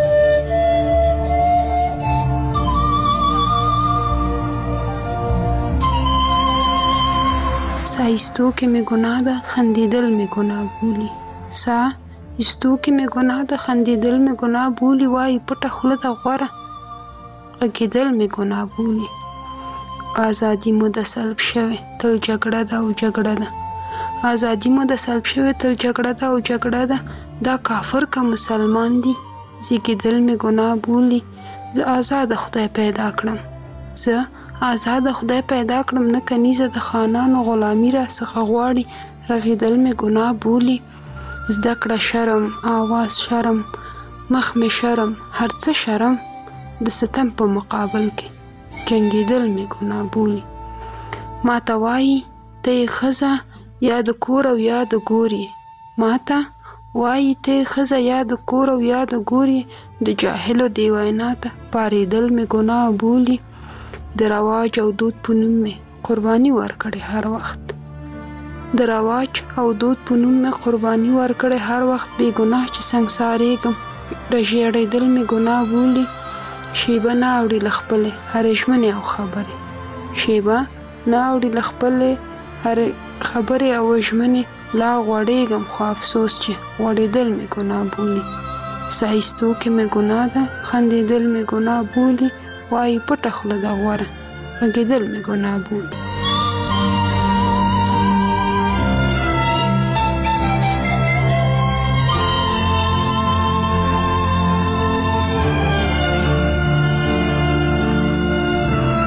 سایستو کې مې ګناه ده خندېدل مې ګناه بولي. سا ایستو کې مې ګناه ده خندېدل مې ګناه بولي. وایي پټه خوله ده غوره غږېدل مې ګناه بولي. آزادي مو د سلب شوې تل جګړه ده او جګړه ده. آزادي مو د سلب شوې تل جګړه ده او جګړه ده. دا کافر که مسلمان دي زیږېدل مې ګناه بولي. زه آزاده خدای پیدا کړم زه آزاده خدای پیدا کړم نه کنیزه د خانانو غلامي را څخه غواړي رغېدل مې ګناه بولي. زده کړه شرم آواز شرم مخ مې شرم هر څه شرم د ستم په مقابل کې جنګېدل مې ګناه بولي. ما ته وایي ته یې ښځه یا د کور او یا د ګور یې. ما ته وایي ته یې ښځه یا د کور او یا د ګور یې. د جاهلو دې وینا ته پارېدل مې ګناه بولي. د رواج او دود په نوم مې قرباني ورکړې هر وخت. د رواج او دود په نوم مې قرباني ورکړې هر وخت. بې ګناه چې سنګسارېږم راژړېدل مې ګناه بولي. شیبه نه اوړي له خپلې هرې ژمنې او خبرې. شیبه نه اوړي له خپلې هرې خبرې او ژمنې. لا غوړېږم خو افسوس چې غوړېدل مې ګناه بولي. سایستو کې مې ګناه ده خندېدل مې ګناه بولي. وایي پټه خوله ده غوره غږېدل مې ګناه بولي.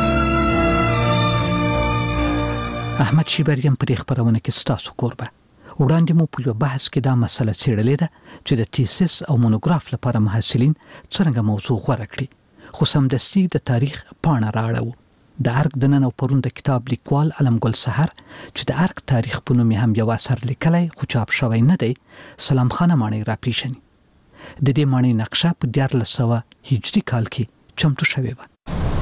احمد شیبریم په دې خبرونه کې ستاسو کوربه وړاندې مو په یو بحث کې دا مسله څېړلې ده چې د تیسس او مونوګراف لپاره محصلین څرنګه موضوع غوره کړي، خو سمدستي د تاریخ پاڼه راړو. د ارګ د نن او پرون د کتاب لیکوال علمګل سحر چې د ارګ تاریخ په نوم هم یو اثر لیکلی خو چاپ شوی نه دی، سلام خانه ماڼۍ راپیژني. د دې ماڼۍ نقشه په 1400 هجري کال کې چمتو شوې وه.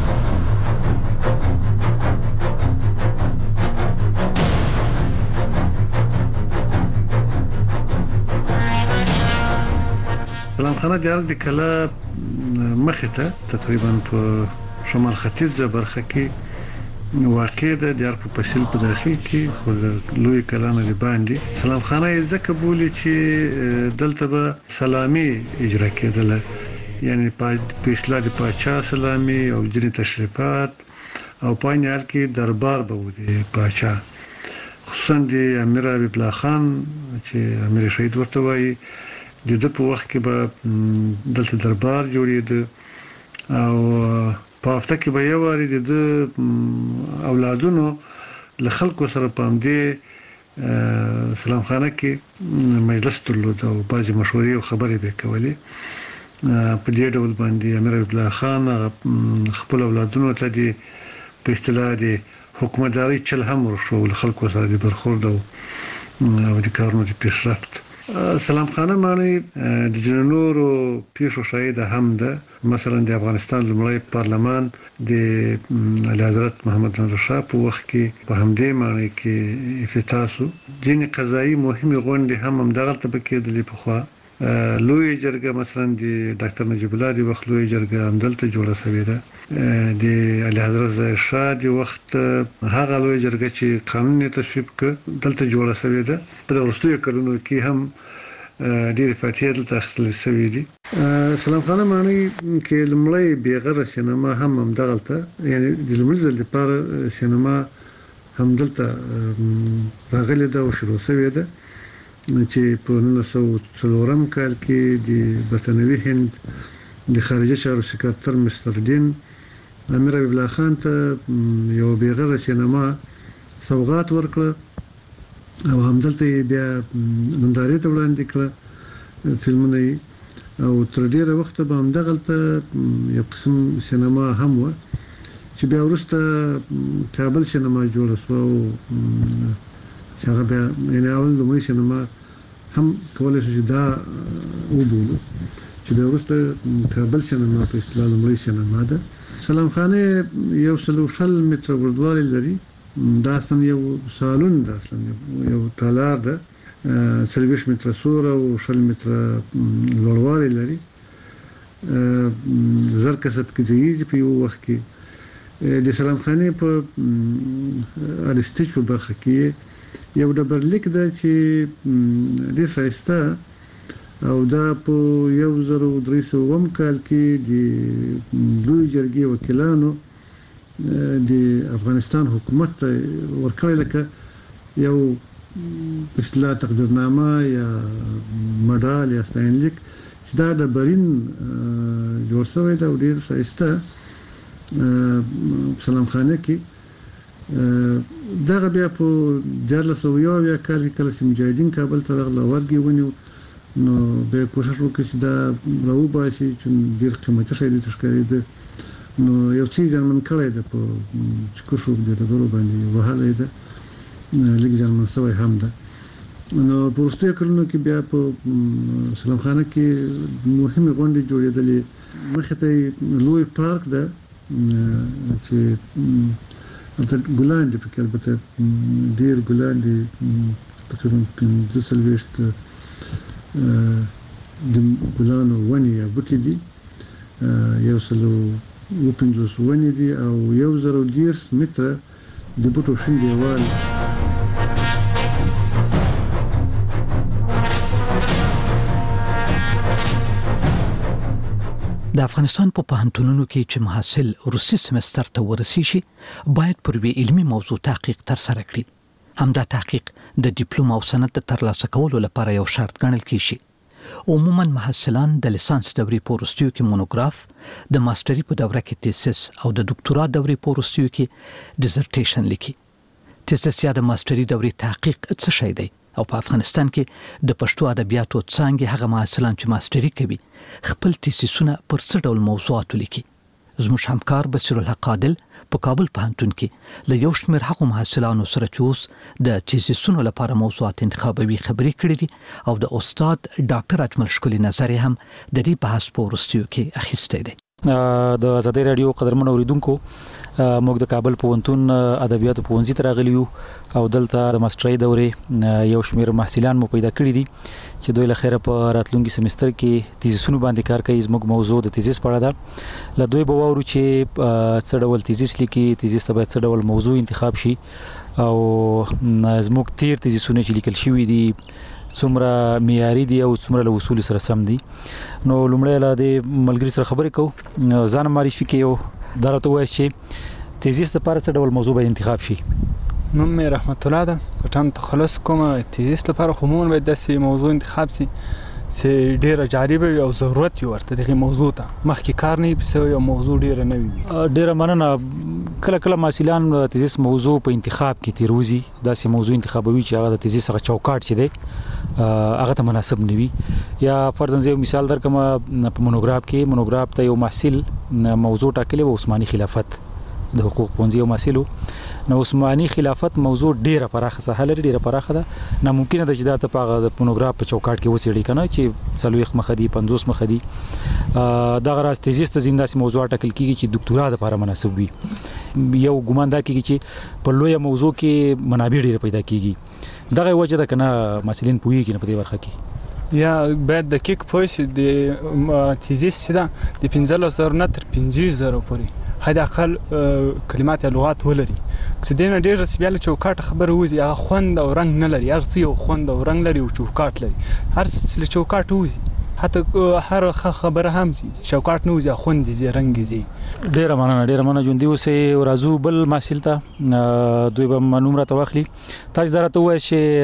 سلام خانه د ارګ د کلا مخې ته تقریبا په شمال ختیځه برخه کې واقع ده، د ارګ په پسیل په داخل کې، خو لوی کلا نه دی باندې. سلام خانه یې ځکه بولي چې دلته به سلامي اجرا کېدله، یعنی په اصطلاح د پاچا سلامي او ځینې تشریفات او په عین حال کې دربار به و د پاچا، خصوصا د امیر حبیب الله خان چې امیر شهید ورته وایي، د ده په وخت کې به دلته دربار جوړېده او په هفته کې به یو واري د اولادونو له خلکو سره په همدې سلام خانه کې مجلس درلود او بعضې مشورې او خبرې به یې کولې. په دې ډول باندې امیر حبیب الله خان خپل اولادونو ته د په اصطلاح د حکومتداري چل هم ورښو، له خلکو سره د برخورد او د کارونو د پیشرفت. سلام خانه ماڼۍ د نورو پیښو شاهده هم ده. مثلا د افغانستان لومړی پارلمان د اعلیحضرت محمد نادر شاه په وخت کې په همدې ماڼۍ کې افتتاح شو. ځینې قضایي مهمې غونډې هم همدغلته به کېدلې پخوا. لوی جرګه مثلا د ډاکټر نجیب الله د وخت لوی جرګه همدلته جوړه شوې ده. د اعلیحضرت ظاهر شاه د وخت هغه لوی جرګه چې قانون یې تصویب کړ دلته جوړه شوې ده. په وروستیو کلونو کې هم ډېرې فاتحې دلته اخیستل شوې دي. سلام خانه ماڼۍ کې لومړی بېغره سینما هم همدغلته، یعنی د لومړي ځل لپاره سینما همدلته راغلې ده او شروع شوې ده چې په 1904 کال کې د برتانوي هند د خارجه چارو سکرتر مستر دین امیر حبیب الله خان ته یو بېغره سینما سوغات ورکړه او همدلته بیا نندارې ته وړاندې کړه فلمونه او تر ډیره وخته به همدغلته یو قسم سینما هم و چې بیا وروسته کابل سینما جوړه شوه او هغه بیا یعنې اول لومړی سینما هم کولی شو چې دا وبولو چې بیا وروسته کابل سینما په اصطلاح لومړی سینما ده. سلام خانه 100 متره اوږدوالی لري. دا اصلا یو سالون ده، اصلا یو تالار ده، 40 متره سور او 100 متره لوړوالی لري. زر کسب کې ځایږي په یو وخت کې. د سلام خانه په ارستیج په برخه کې یو ډبرلیک ده چې ډېر ښایسته او دا په 1300 کال کې د لوی جرګې وکیلانو د افغانستان حکومت ته ورکړی لکه یو په اصطلاح تقدیرنامه یا مډال یا ستاینلیک چې دا ډبرین جوړ شوی ده او ډېر ښایسته سلام خانه کې. دغه بیا په 1401 کال کې کله چې مجاهدین کابل ته راغله ورګې ونیو نو بیا کوشش وکړي چې دا راوباسي چې ډېر قیمتي شی دی ښکارېده. نو یو څه زیانمن کړی ده په چکشو د ډبرو باندې وهلی ده، لږ زیانمن شوی هم ده. نو په وروستیو کلونو کې بیا په سلام خانه کې مهمې غونډې جوړېدلې. مخې ته لوی پارک ده چې البته ګلان دي پکې، البته ډېر ګلان دي، تقریبا 45 د ګلانو ونې یا بوټي دي، 150 ونې دي او 1010 متره د بوټو شین دیوال. د افغانستان په پوهنتونونو کې چې محصل روسي سمستر ته ورسیږي باید پر وی علمي موضوع تحقیق ترسره کړي. همدا تحقیق د ډیپلوم او سند ترلاسه کولو لپاره یو شرط ګڼل کیږي. عموما محصلان د لیسانس دورې په وروستیو کې مونوګراف، د ماستري په دوره کې تیسس او د ډاکټورا دورې په وروستیو کې ډیزرټیشن لیکي. تیسس یا د ماستري دورې تحقیق څه شی دی او په افغانستان کې د پښتو ادبیاتو څانګې هغه محصلان چې ماستری کوي خپل تیسیسونه پر څه ډول موضوعات لیکي. زموږ همکار بصیر الحق عادل په کابل پوهنتون کې له یو شمېر هغو محصلانو سره چې اوس د تیسیسونو لپاره موضوعات انتخابوي خبرې کړې دي او د استاد ډاکټر اجمل ښکلي نظر هم د دې بحث په وروستیو کې اخیستی دی. د آزادۍ رادیو قدرمن اوریدونکو، موږ د کابل پوهنتون ادبیاتو پوهنځي ته راغلي یو او دلته د ماسترۍ دورې یو شمېر محصلان مو پیدا کړي دي چې دوی له خیره په راتلونکي سمستر کې تیزیسونو باندې کار کوي. زموږ موضوع د تیزیس په اړه ده. له دوی به واورو چې څه ډول تیزیس لیکي، تیزیس ته باید څه ډول موضوع انتخاب شي او زموږ تیر تیزیسونه چې لیکل شوي دي څومره معیاري دي او څومره له اصول سره سم دي. نو لومړی له دې ملګري سره خبرې کوو، ځان معرفي کوي، دا راته ووایي چې تیزیس لپاره څه ډول موضوع باید انتخاب شي. نوم مې رحمت الله ده، پټان تخلص کوم. تیزیس لپاره عموما باید داسې موضوع انتخاب شي چې ډیره جالبه وي او ضرورت یې ورته دغه موضوع ته مخکې کار نه وي پسې یو موضوع ډیره نه وي. ډیره مننه. کله کله محصلان تیزیس موضوع په انتخاب کې تیروزي، داسې موضوع انتخابوي چې هغه د تیزیس هغه چوکاټ چې دی هغه ته مناسب نه وي. یا فرضاً یو مثال درکم، په مونوګراف ته یو محصل موضوع ټاکلی و عثماني خلافت، د حقوق پوهنځي یو محصل. نو عثماني خلافت موضوع ډیره پراخه ساحه لري، ډیره پراخه ده. ناممکنه ده چې دا ته په د مونوګراف په چوکاټ کې وڅېړي کنه چې 40 مخه دي 50 مخه دي. دا غراض تیزیس ته زنداسي موضوع ټاکل کیږي چې ډاکټورا لپاره مناسب وي. یو ګمان دا کیږي چې په لوی موضوع کې منابع ډیره پیدا کیږي. دغه وجه ده کنه مسلین پوهیږي نه په دې برخه کې. یا باید دقیق پوه شي د تیزیس څخه د 15000 نه تر 50000 پورې حد اقل کلمات یا لغات ولري. چې دینه ډیر رسمیاله چوکاټ خبره وځي، هغه خوند او رنگ نه لري. هر څه یو خوند او رنگ لري او چوکاټ لري. هر څه له چوکاټ وځي، حتی هر خبره هم زی چوکاټ نه وځي، خوند زی رنگ زی. ډیر مننه ژوندۍ اوسئ. راځو بل محصل ته، دوی به نوم راته واخلي. تاسو درته وایي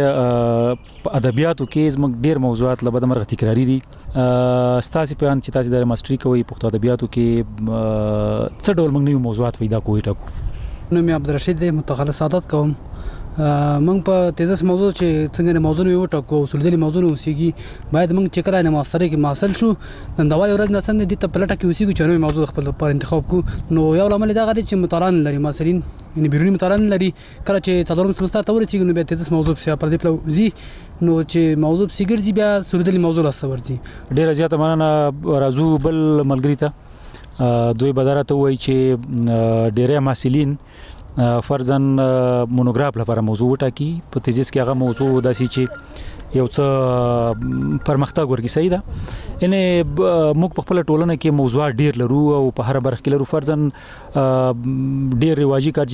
چې ادبیاتو کې زموږ ډیر موضوعات له بده مرغه تکراری دي. ستاسو په ان چې تاسو د ماستری کوي پښتو ادبیاتو کې څه ډول موږ نوي موضوعات پیدا کوو ټاکو؟ نو مې عبدالرشید دی، متخلص عادت کوم. موږ په تیزس موضوع چې څنګه د موضوع یو ټاکو اصول دي موضوع اوسېږي، باید موږ چې کله نه ماستری کې ماستر شو نن دا ورځ نه سند دي ته پلټه کې اوسېږي چې نو موضوع خپل پر انتخاب کو. نو یو لامل دا غواړي چې مطالعه لري ماسترین، یعنی بیرونی مطالعه لري. کله چې څلورم سمستر ته ورسېږي نو به تیزس موضوع په پر دې پلو زی، نو چې موضوع سیګرځي بیا سردلی موضوع لا سورځي. ډیر زیاته مننه. راځو بل ملګری ته، دوی بدارته وایي چې ډیره محصلین فرضاً مونوګراف لپاره موضوع وټاکي. په تیزیس کې هغه موضوع داسي چې یو څه پرمختګ ورګي صحیح ده. یعنی موږ په خپل ټولنه کې موضوعات ډیر لرو او په هر برخه کې لرو. فرضاً ډیر رواجی کار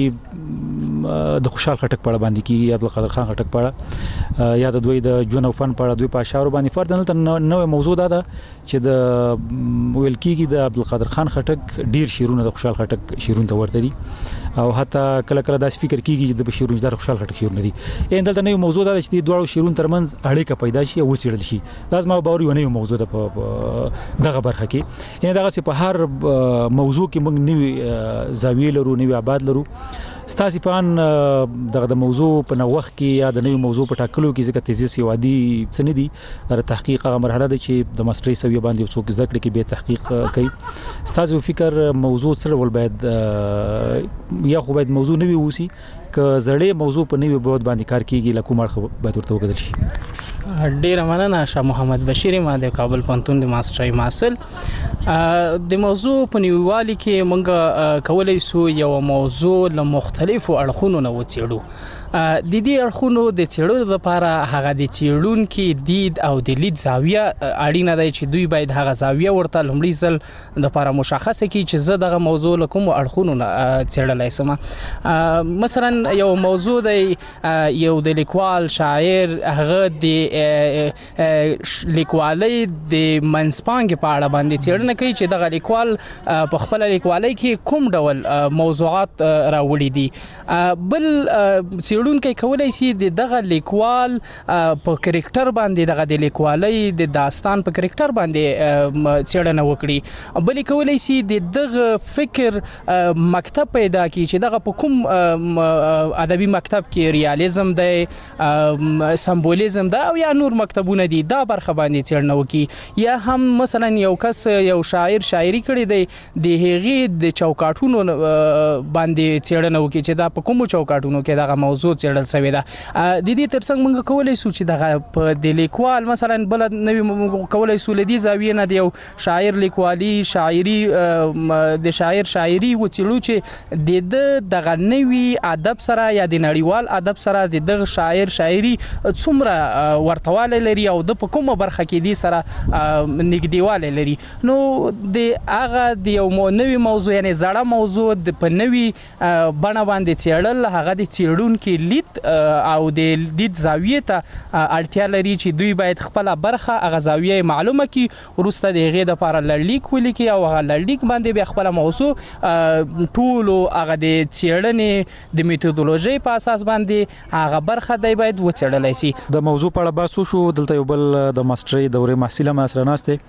کیږي، د خوشحال خټک په اړه باندې کیږي، عبدالقادر خان خټک په اړه، یا د دوی د ژوند او فن په اړه، دوی په اشعار باندې. فرضاً ته نوې موضوع ده چې د ویل کیږي د عبدالقادر خان خټک ډیر شعرونه د خوشحال خټک شعرونه ته ورته دي، او حتی کله کله داس فکر کیږي چې د شعرونه د خوشحال خټک شعرونه دي. ان دلته نوې موضوع ده چې د دوه شعرونو ترمنځ اړیکه پیدا شي او وڅېړل شي. دا زما باور یو نوې موضوع ده په دغه برخه کې. ان دغه چې په هر موضوع کې موږ نوې زاویې لرو، نوې ابعاد لرو. ستاسو په ان دغه د موضوع په نو وخت کې یا د نوې موضوع په ټاکلو کې ځکه تیزیس یو عادي څه نه دي، د تحقیق هغه مرحله ده چې د ماسترۍ سویه باندې څوک زده کړي کې به تحقیق کوي. ستاسو فکر موضوع سره ول باید یا خو باید موضوع نوې وسی ک زړې موضوع په نوې بود باندې کار کیږي، لکه مړ باید ورته وکړل شي. ډیر مننه. شاه محمد بشیر، ما د کابل پوهنتون د ماسترۍ محصل. د موضوع په نیوالي کې موږ کولای سو یو موضوع له مختلفو اړخونو نه وڅېړو. د دې اړخونو د څېړلو لپاره هغه د څېړونکو دید او د لید زاویه اړینه ده چې دوی باید هغه زاویه ورته لومړی ځل د لپاره مشخصه کړي چې زه دغه موضوع له کوم اړخونو نه څېړلای سم. مثلا یو موضوع دی، یو د لیکوال شاعر هغه د لیکوالۍ د منځپانګې په اړه باندې څېړنه کوي چې دغه لیکوال په خپل لیکوالۍ کې کوم ډول موضوعات راوړي دي. بل څېړونکی کولی شي دغه لیکوال په کرکټر باندې دغه د لیکوالۍ د داستان په کرکټر باندې څېړنه وکړي. بل کولی شي دغه فکر مکتب پیدا کړي چې دغه په کوم ادبي مکتب کې ریالیزم دی، سمبولیزم دی او یا نور مکتبونه دي، دا برخه باندې څېړنه وکړي. یا هم مثلا یو کس یو شاعر شاعري کړی دی د هغې د چوکاټونو باندې څېړنه وکړي چې دا په کومو چوکاټونو کې دغه موضوع څېړل شوې ده. د دې ترڅنګ موږ کولی شو چې دغه د لیکوال مثلا بل نوی کولی شو له دې زاویې نه د یو شاعر لیکوالي شاعري د شاعر شاعري وڅېړو چې دغه نوي ادب سره یا د نړیوال ادب سره دغه شاعر شاعري څومره ورتوالی لري او د په کومه برخه کې دې سره نږدېوالی لري. نو د هغه د یو نوي موضوع یعنې زړه موضوع په نوي بڼه باندې څېړل هغه د څېړونکي لید او د لید زاویې ته اړتیا لري چې دوی باید خپله برخه هغه زاویه معلومه کړي، وروسته د هغې دپاره لړلیک ولیکي او هغه لړلیک باندې بیا خپله موضوع ټولو هغه د څېړنې د میتودولوژۍ په اساس باندې هغه برخه دی باید وڅېړلی شي. د موضوع په اړه بحث وشو. دلته یو بل د ماسټرۍ دورې محصل هم سره ناست دی.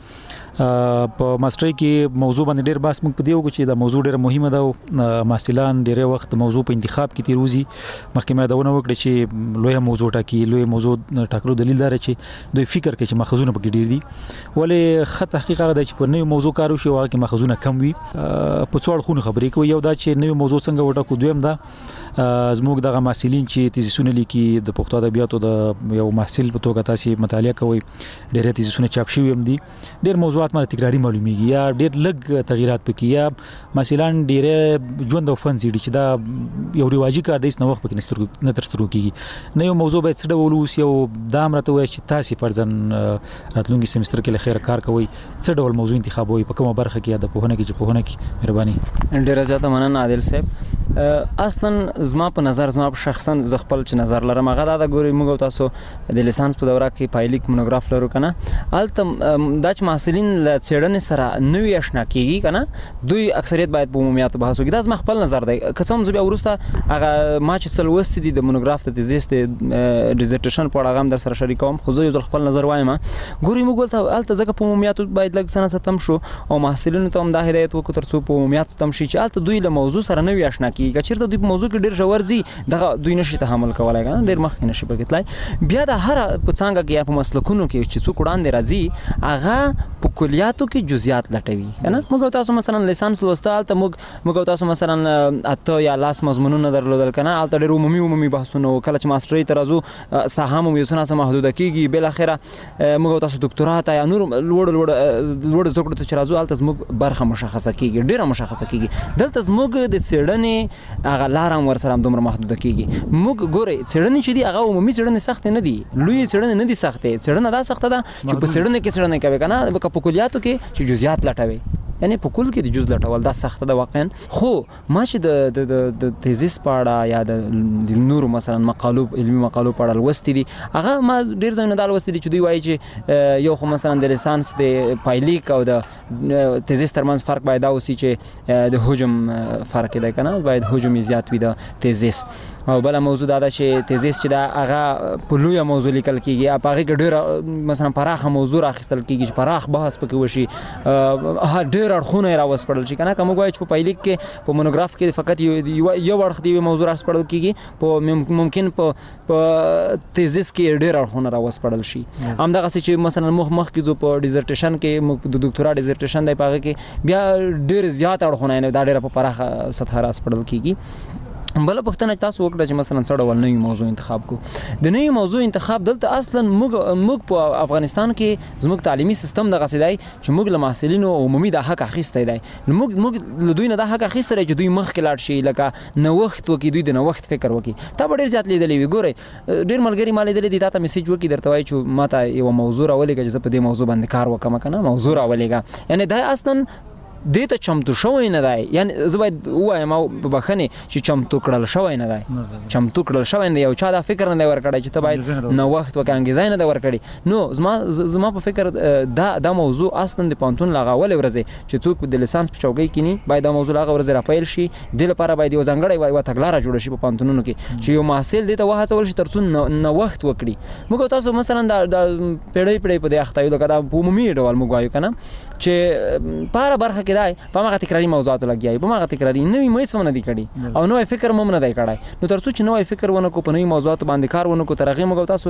په ماسټرۍ کې موضوع باندې ډېر بحث موږ په دې وکړو چې دا موضوع ډېره مهمه ده او محصلان ډېری وخت موضوع په انتخاب کې تیروزي. مخکې مې یادونه وکړه چې لویه موضوع ټاکي، لویه موضوع ټاکلو دلیل دا چې دوی فکر کوي چې ماخذونه پکې ډېر دي، ولې ښه تحقیق هغه دی چې په نوې موضوع کار وشي او هغه کې ماخذونه کم وي. په څو اړخونو خبرې کوي. یو دا چې نوې موضوع څنګه وټاکو، دویم دا زموږ دغه محصلین چې تیزیسونه لیکي د پښتو ادبیاتو د یو محصل په توګه تاسو مطالعه کوئ، ډېر تیزیسونه چاپ شوي هم دي، ډېر موضوعات باندې تکراری معلومیږي یا ډېر لږ تغیرات پکې یا مثلا ډېر ژوند او فن زیږي چې دا یو رواجي کار دی، نه وخت پکې نه تر سترګو کېږي. نه یو موضوع باید څه ډول اوسي او دا هم راته ووایي چې تاسې فرضاً راتلونکي سمستر کې له خیره کار کوئ، څه ډول موضوع انتخابوئ، په کومه برخه کې یا د پوهنه کې چې پوهنه کې. مهرباني. ډېره زیاته مننه عادل صاحب. اصلا زما په نظر، زما په شخصا زه خپل چې نظر لرم هغه دا ګوري موږ او تاسو د لیسانس په دوره کې پایلیک مونوګراف لرو کنه، الته دا چې محصلین له څېړنې سره نوې آشنا کېږي کنه، دوی اکثریت باید په عمومیاتو بحث وکړي. دا زما خپل نظر دی. که څه هم زه بیا وروسته هغه ما چې څه لوستي دي د مونوګراف د تیزیس د ډیزرټیشن په اړه هغه هم در سره شریکوم، خو زه یو ځل خپل نظر وایم. ګوري موږ هلته ځکه په عمومیاتو باید لږ څه نه څه تم شو او محصلینو ته هم دا هدایت وکړو تر څو په عمومیاتو تم شي چې هلته دوی له موضوع سره نوې آشنا کېږي. که چېرته دوی په موضوع کې ډېر ژور ځي دغه دوی نشي تحمل کولی کنه، ډېر مخکې نشي پکې تللی. بیا د هره په څانګه کې یا په مسلکونو کې چې څوک وړاندې راځي هغه په کلیاتو کې جزئیات لټوي کنه. موږ تاسو مثلا لیسانس لوسته هلته موږ تاسو مثلا اته یا لاس مضمونونه درلودل کنه، هلته ډېر عمومي بحثونه وو. کله چې ماسټرۍ ته راځو ساحه مو یو څه نه محدوده کېږي، بالاخره موږ تاسو دکتورا ته یا نور لوړ زده کړو ته چې راځو هلته زموږ برخه مشخصه کېږي، ډېره مشخصه کېږي. دلته زموږ د څېړنې هغه لار هم ورسره هم دومره محدوده کېږي. موږ ګورئ څېړنې چې دي هغه عمومي څېړنې سختې نه دي، لویې څېړنې نه دي سختې. څېړنه دا سخته ده چې په څېړنه کې څېړنه کوي کنه، په کلیاتو کې چې جزئیات لټوي، یعنی په کل کې د جز لټول دا سخته ده واقعا. خو ما چې د تیزیس په اړه یا د نورو مثلا علمي مقالو په اړه لوستي دي، هغه ما ډېر ځایونه دا لوستي دي چې دوی وایي چې یو خو مثلا د لیسانس د پایلیک او د تیزیس ترمنځ فرق باید دا اوسي چې د حجم فرق دی کنه، باید حجم زیات وي د تیزیس. او بل موضوع دا ده چې تیزیس چې دا هغه په لویه موضوع لیکل کېږي، په هغې کې ډېره مثلا پراخه موضوع راخیستل کېږي چې پراخ بحث پکې وشي، ډېر اړخونه یې راوسپړل شي کنه. که موږ وایو چې په پایلیک کې په مونوګراف کې فقط یو اړخ د یوې موضوع راسپړل کېږي، په ممکن په تیزیس کې ډېر اړخونه راوسپړل شي. همدغسې چې مثلا مخکې ځو په ډیزرټیشن کې د دکتورا ډیزرټیشن دی، په هغه کې بیا ډېر زیات اړخونه دا ډېره په پراخه سطحه راسپړل کېږي. بل پوښتنه تاسو وکړه چې مثلا څه ډول نوې موضوع انتخاب کو. د نوې موضوع انتخاب دلته اصلا موږ په افغانستان کې زموږ تعلیمي سیستم دغه څه دی چې موږ له محصلینو عمومي د حق اخیستی دی. موږ له دوی نه د حق اخیستی دی چې دوی مخکې لاړ شي، لکه نوښت وکړي، دوی د نوښت فکر وکړي. تا به ډېر زیات لیدلی وي. ګورئ ډېر ملګري ما لیدلی دي، تا ته میسیج وکړي درته وایي چې ما ته یوه موضوع راولېږه چې زه په دې موضوع باندې کار وکړم کنه، موضوع راولېږه. یعنې دا اصلا دې ته چمتو شوی نه دی. یعنی زه باید ووایم او په بخښنې چې چمتو کړل شوی نه دی، چمتو کړل شوی نه دی. یو چا دا فکر نه دی ورکړی چې ته باید نوښت وکړې، انګېزه نه ده ورکړې. نو زما په فکر دا موضوع اصلا د پوهنتون له هغه اولې ورځې چې څوک د لیسانس په چوکۍ کینی باید دا موضوع له هغه ورځې راپیل شي. دې لپاره باید یو ځانګړی یوه تګلاره جوړه شي په پوهنتونونو کې چې یو محصل دې ته وهڅول شي تر څو نوښت وکړي. موږ تاسو مثلا د پیړۍ په دې اخته یو لکه دا په عمومي ډول موږ وایو که نه چې په هره برخه کې دی په هماغه تکراري موضوعاتو لګیا یي، په هماغه تکراري نوي مېڅ هم نه دي کړي او نوی فکر هم نه دی کړی. نو تر څو چې نوی فکر ونه کړو، په نوي موضوعاتو باندې کار ونه کړو، تر هغې موږ تاسو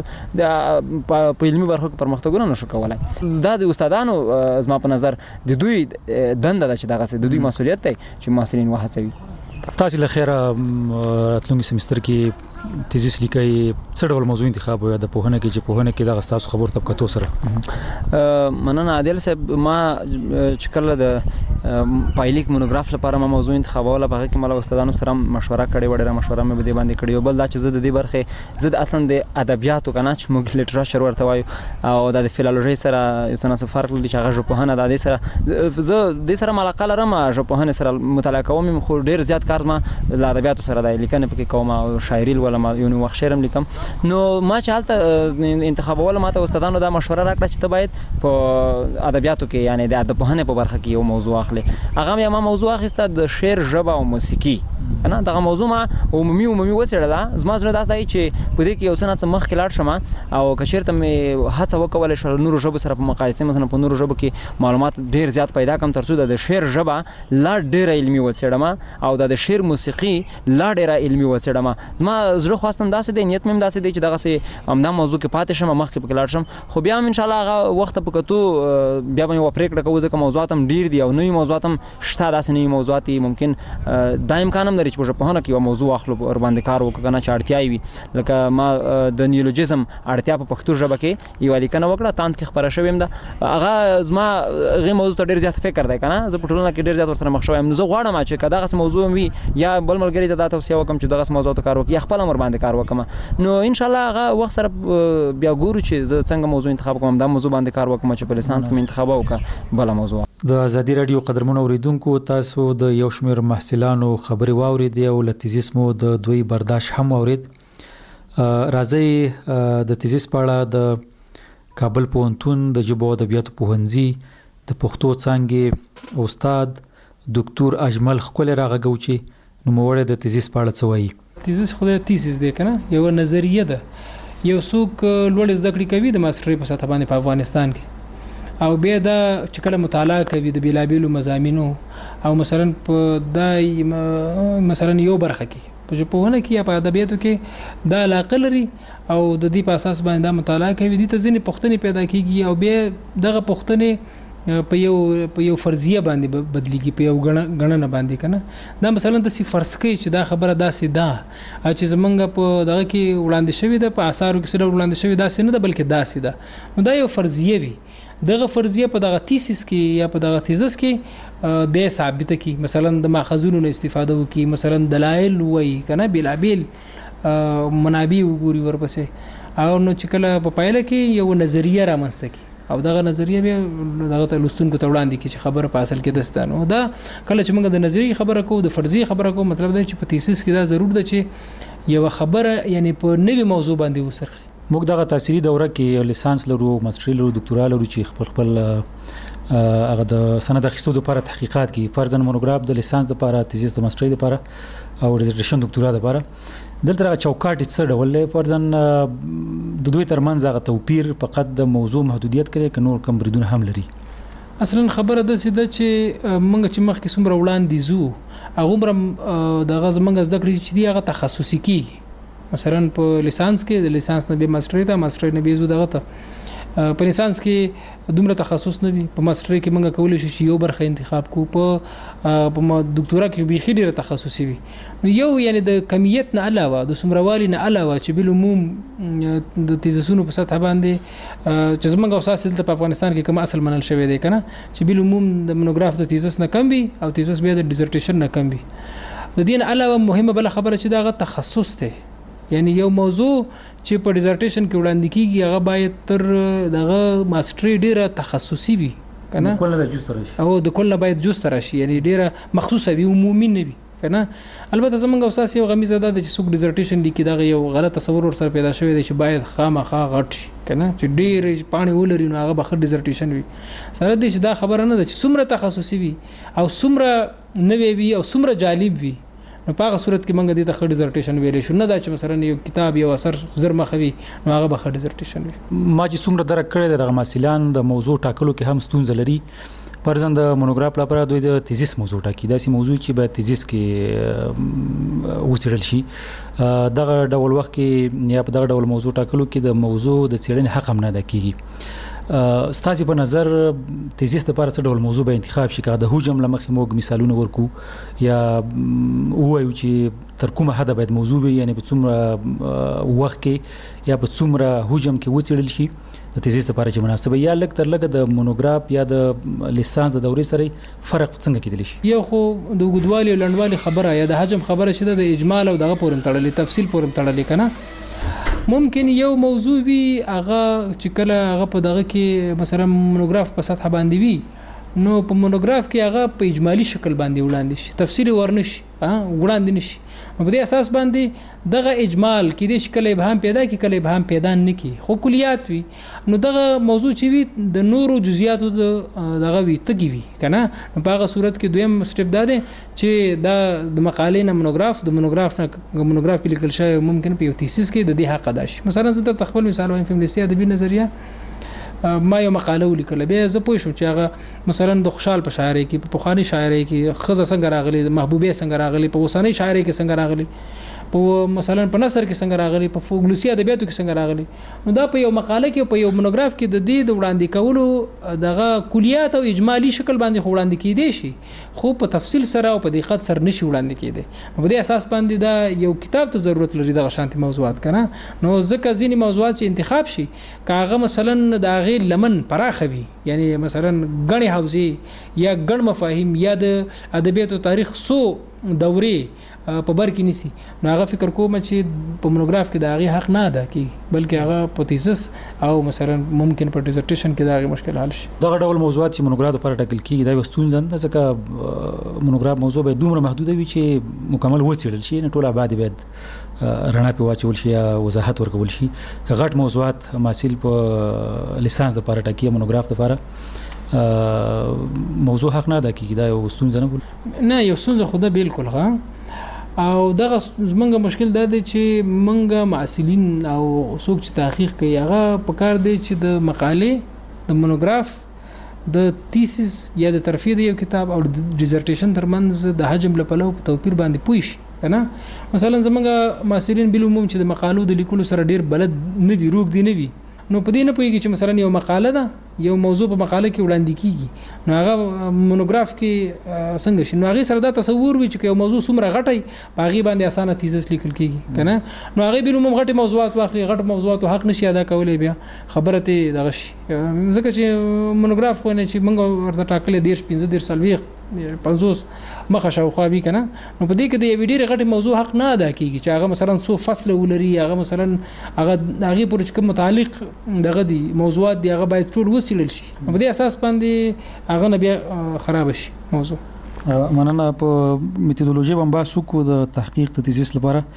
په علمي برخو کې پرمختګونه نشو کولی. دا د استادانو زما په نظر د دوی دنده ده چې دغسې د دوی مسؤلیت دی چې محصلین وهڅوي. تاسو له خیره راتلونکي سمستر کې تیزیس لیکئ، څه ډول موضوع انتخاب وي د پوهنه کې چې پوهنه کې دغه ستاسو خبرو طبقتو سره؟ مننه عادل صاحب. ما چې کله د پایلیک مونوګراف لپاره ما موضوع انتخابوله، په هغه کې ما له استادانو سره مشوره کړې وه، ډېره مشوره مې په دې باندې کړې. یو بل دا چې زه د دې برخې زه اصلا د ادبیاتو که نه چې موږ لیټرچر ورته وایو او دا د فیلالوژۍ سره یو څه نه څه فرق لري چې هغه ژبپوهنه ده. دې سره زه دې سره علاقه لرم، ژبپوهنې سره مطالعه کوم، خو ډېر زیات کار ما له ادبیاتو سره دی، لیکنې پکې کوم او شاعري لولم، یو وخت شعر هم لیکم. نو ما چې هلته انتخابوله ما ته استادانو دا مشوره راکړه چې ته باید په ادبیاتو کې یعنې د ادبپوهنې په برخه کې یو موضوع اخلي. هغه بیا ما موضوع اخیسته د شعر، ژبه او موسیقي که نه. دغه موضوع ما عمومي وڅېړله. زما زړه داسې دی چې په دې کې یو څه نه څه مخکې لاړ شم او که چېرته مې هڅه وکولی شوه نورو ژبو سره په مقایسې، مثلا په نورو ژبو کې معلومات ډېر زیات پیدا کړم تر څو د شعر ژبه لا ډېره علمي وڅېړم او د شعر موسیقي لا ډېره علمي وڅېړم. زما زړه خو اصلا داسې دی، نیت مې هم داسې دی چې دغسې همدا موضوع کې پاتې شم، مخکې پکې لاړ شم. خو بیا هم انشاءالله هغه وخت په کتو بیا به یې یوه پرېکړه کوو، ځکه موضوعات هم ډېر دي او نوي موضوعات هم شته، داسې نوي موضوعات ممکن دا امکان هم لري چې په ژبپوهنه کې یوه موضوع اخلو، ورباندې کار وکړو که نه، چې اړتیاوې وي. لکه ما د نیولوجزم اړتیا په پښتو ژبه کې یوه لیکنه وکړه، تاند کې خپره شوې یم ده. هغه زما هغې موضوع ته ډېر زیات فکر دی که نه، زه په ټولنه کې ډېر زیات ورسره مخ شوی یم. نو زه غواړم چې که دغسې موضوع هم وي یا بل ملګري ته دا توصیه وکړم چې دغسې موضوعاتو کار وکړي یا خپله هم ورباندې کار وکړم. نو انشاءالله هغه وخت سره بیا ګورو چې زه څنګه موضوع انتخاب کوم، دا موضوع باندې کار وکړم چې په لیسانس کې مې انتخاب وکړه بله موضوع. د ازادي راډیو قدرمنو اوریدونکو، تاسو د یو شمېر محصلانو خبرې واورېدې او له تیزیس مو د دوی برداشت هم واورېد. راځئ د تیزیس په اړه د کابل پوهنتون د ژبو او ادبیاتو پوهنځي د پښتو څانګې استاد ډاکټر اجمل ښکلی راغږو چې نوموړی د تیزیس په اړه څه وایي. تیزیس خو د تیسیس دی که نه، یوه نظریه ده. یو څوک لوړې زده کړې کوي د ماسټرۍ په سطح باندې په افغانستان کې، او بیا دا چې کله مطالعه کوي د بېلابېلو مضامینو او مثلا په دا مثلا یو برخه کې په ژبپوهنه کې یا په ادبیاتو کې دا علاقه لري او د دې په اساس باندې دا مطالعه کوي، دې ته ځینې پوښتنې پیدا کېږي او بیا دغه پوښتنې په یو فرضیه باندې بدلیږي، په یو ګڼنه باندې که نه. دا مثلا داسې فرض کوي چې دا خبره داسې ده چې زمونږ په دغه کې وړاندې شوې ده، په اثارو کې څه ډول وړاندې شوې، داسې نه ده بلکې داسې ده. نو دا یو فرضیه وي. دغه فرضیه په دغه تیسیس کې یا په دغه تیزس کې د ثابته کی، مثلا د ماخذونو نه استفاده وکي، مثلا دلایل وایي که نه، بېلابېل منابع وګوري ورپسې، او نو چې کله په پایله کې یو نظریه رامنځته کړي او دغه نظریه بیا دغه ته لوستونکو ته وړاندې کړي چې خبره په اصل کې داسې ده. نو دا کله چې موږ د نظریې خبره کوو، د فرضیې خبره کوو، مطلب دا چې په تیسیس کې دا ضرور ده چې یوه خبره یعنی په نوي موضوع باندې وسرخي. موږ دغه تحصیلي دوره کې لیسانس لرو، ماستري لرو، ډاکټورا لرو چې خپل هغه د سند اخیستو لپاره تحقیقات کوي، فرضاً مونوګراف د لیسانس لپاره، تیزیس د ماستري لپاره او ډیزرټیشن ډاکټورا لپاره. دلته هغه چوکاټ څه ډول دی؟ فرضاً د دوی ترمنځ هغه توپیر فقط د موضوع محدودیت کوي که نور کوم بریدونه هم لري؟ اصلا خبره داسې ده چې موږ چې مخکې څومره وړاندې ځو هغومره دغه زموږ زده کړې چې دي هغه تخصصي کېږي. مثلا په لیسانس کې د لیسانس نه بیا ماستري ته، ماستري نه بیا ځو دغه ته. په لیسانس کې دومره تخصص نه وي، په ماستري کې موږ کولی شو چې یو برخه انتخاب کوو، په ډاکټورا کې بیخي ډېره تخصصي وي. نو یو یعنی د کمیت نه علاوه، د څومروالي نه علاوه چې بالعموم د تیزسونو په سطح باندې چې زموږ اساس دلته په افغانستان کې کوم اصل منل شوی دی که نه، چې بالعموم د مونوګراف د تیزس نه کم وي او تیزس بیا د ډیزرټیشن نه کم وي. د دې نه علاوه مهمه بله خبره چې دغه تخصص دی، یعنی یو موضوع چې په ډیزرټیشن کې وړاندې کیږي هغه باید تر دغه ماستري ډیره تخصصي وي کنه کله د جوست راشي او د کله باید جوست راشي یعنی ډیره مخصوصه وي عمومي نه وي کنه. البته زمونږ استاد یو غمیزه ده چې څوک ډیزرټیشن لیکي دا یو غلط تصور ور سره پیدا شوی دی چې باید خامخا غټ شي کنه چې ډیر پانی ولري نو هغه بخر ډیزرټیشن وي. سره دې چې دا خبره نه ده چې څومره تخصصي وي او څومره نوې وي او څومره جالب وي نو په هغه صورت کې موږ دې ته ډیزرټیشن ویلې شو نه دا چې مثلا یو کتاب یو اثر زر مخوي نو هغه بخر ډیزرټیشن وي. ما چې څومره درک کړی دغه محصلان د موضوع ټاکلو کې هم ستونزه لري. پرځند د مونوګراف لپاره دوی د تیزیس موضوع ټاکي دا سي موضوع چې باید تیزیس کې وڅېړل شي. دغه ډول وخت کې یا په دغه ډول موضوع ټاکلو کې د موضوع د څېړنې حق هم نه ادا کیږي. ستاسو په نظر تیزیس لپاره څه ډول موضوع به انتخاب شي که د حجم لمخې موږ مثالونه ورکو یا وایو چې تر کومه حد باید موضوع وي یعنی په څومره وخت کې یا په څومره حجم کې وڅېړل شي د تیزیس لپاره چې مناسبه یا لږ تر لږه د مونوګراف یا د لیسانس د دورې سره فرق څنګه کېدلی شي؟ یو خو د وګدوالي او لنډوالي خبره یا د حجم خبره شته د اجمال او دغه پورم تړلې تفصیل پورم تړلې کنه. ممکن یو موضوع وي هغه چې کله هغه په دغه کې مثلا مونوګراف په سطح باندې وي نو په مونوګراف کې هغه په اجمالی شکل باندې وړاندې شي تفصیل ورنشي وړاندې نشي نو په دې اساس باندې دغه اجمال کې د شکل ابهام پیدا کی کله ابهام پیدا نه کی خو کلیات وي نو دغه موضوع چې وي د نورو جزئیاتو دغه وي تګي وي کنه. په هغه صورت کې دویم سټپ دا دی چې دا د مقالې نه مونوګراف په لیکل شوی ممکن په یو تیسیس کې د دې حق ادا شي. مثلا زه د خپل مثال وایم فیمینیستي ادبي نظریه ما یو مقاله ولیکله بیا زه پوه شوم چې هغه مثلا د خوشحال په شاعرۍ کې په پخواني شاعرۍ کې خزه څنګه راغلي د محبوبې څنګه راغلي په اوسنۍ شاعرۍ کې څنګه راغلي په مثلا په نثر کې څنګه راغلي په فولکلوري ادبیاتو کې څنګه راغلي نو دا په یو مقاله کې په یو مونوګراف کې د دې د وړاندې کولو دغه کلیات او اجمالی شکل باندې وړاندې کیدی شي خو په تفصیل سره او په دقت سره نشي وړاندې کیدی. نو په دې اساس باندې دا یو کتاب ته ضرورت لري دغه شانتي موضوعات کنه. نو ځکه ځینی موضوعات چې انتخاب شي کاغه مثلا د غیر لمن پراخوي یعنی مثلا غني حوزه یا ګڼ مفاهیم یا د ادبیاتو تاریخ سو دورې په بر کې نسی نو هغه فکر کوم چې په مونوګراف کې د هغه حق نه ادا کی بلکې هغه په تیزس او مثلا ممکن په ډیزرټیشن کې د هغه مشکل حل شي. دغه ډول موضوعات چې مونوګراف لپاره ټاکل کیږي دا وستون ځنده ځکه مونوګراف موضوع به دومره محدود وي چې مکمل وڅېړل شي نه ټول آباد باید رڼا په واچول شي یا وضاحت ورکول شي. که غټ موضوعات محصل په لیسانس لپاره ټاکي مونوګراف لپاره موضوع حق نه ادا کیږي دا یو ستونزه نه یو ستونزه خو ده بالکل ها او دغه زمونږ مشکل دا دی چې مونږ معاصلین او څوک چې تحقیق کوي هغه په کار دی چې د مقالې د مونوګراف د تیسیس یا د ترفیع د یو کتاب او د ډیزرټیشن ترمنځ د حجم لپاره په توپیر باندې پوه شي کنه. مثلا زمونږ معاصلین بالعموم چې د مقالو د لیکلو سره ډیر بلد نه وي روغ دي نه وي نو په دې نه پوهیږي چې مثلا یو مقاله ده یو موضوع په مقاله کې وړاندې کیږي نو هغه مونوګراف کې څنګه شي نو هغه سره دا تصور وي چې یو موضوع څومره غټي په هغه باندې اسانه تیزس لیکل کیږي کنه. نو هغه به نو غټي موضوعات واخلي غټ موضوعات حق نشي ادا کولای بیا خبره ته دغه شي ځکه چې مونوګراف خو نه چې موږ ورته ټاکلې 15 سالويخ 50 مخه شاوخوا وی کنه. نو په دې کې د یو ډېر غټي موضوع حق نه ادا کیږي چې هغه مثلا 100 فصل ولري هغه مثلا هغه پورې کوم متعلق دغه دي موضوعات دی هغه باید ټول وسیلل شي په دې اساس باندې هغه نه بیا خراب شي موضوع. مننه. په میتودولوژي باندې سوکو د تحقیق د تیزیس لپاره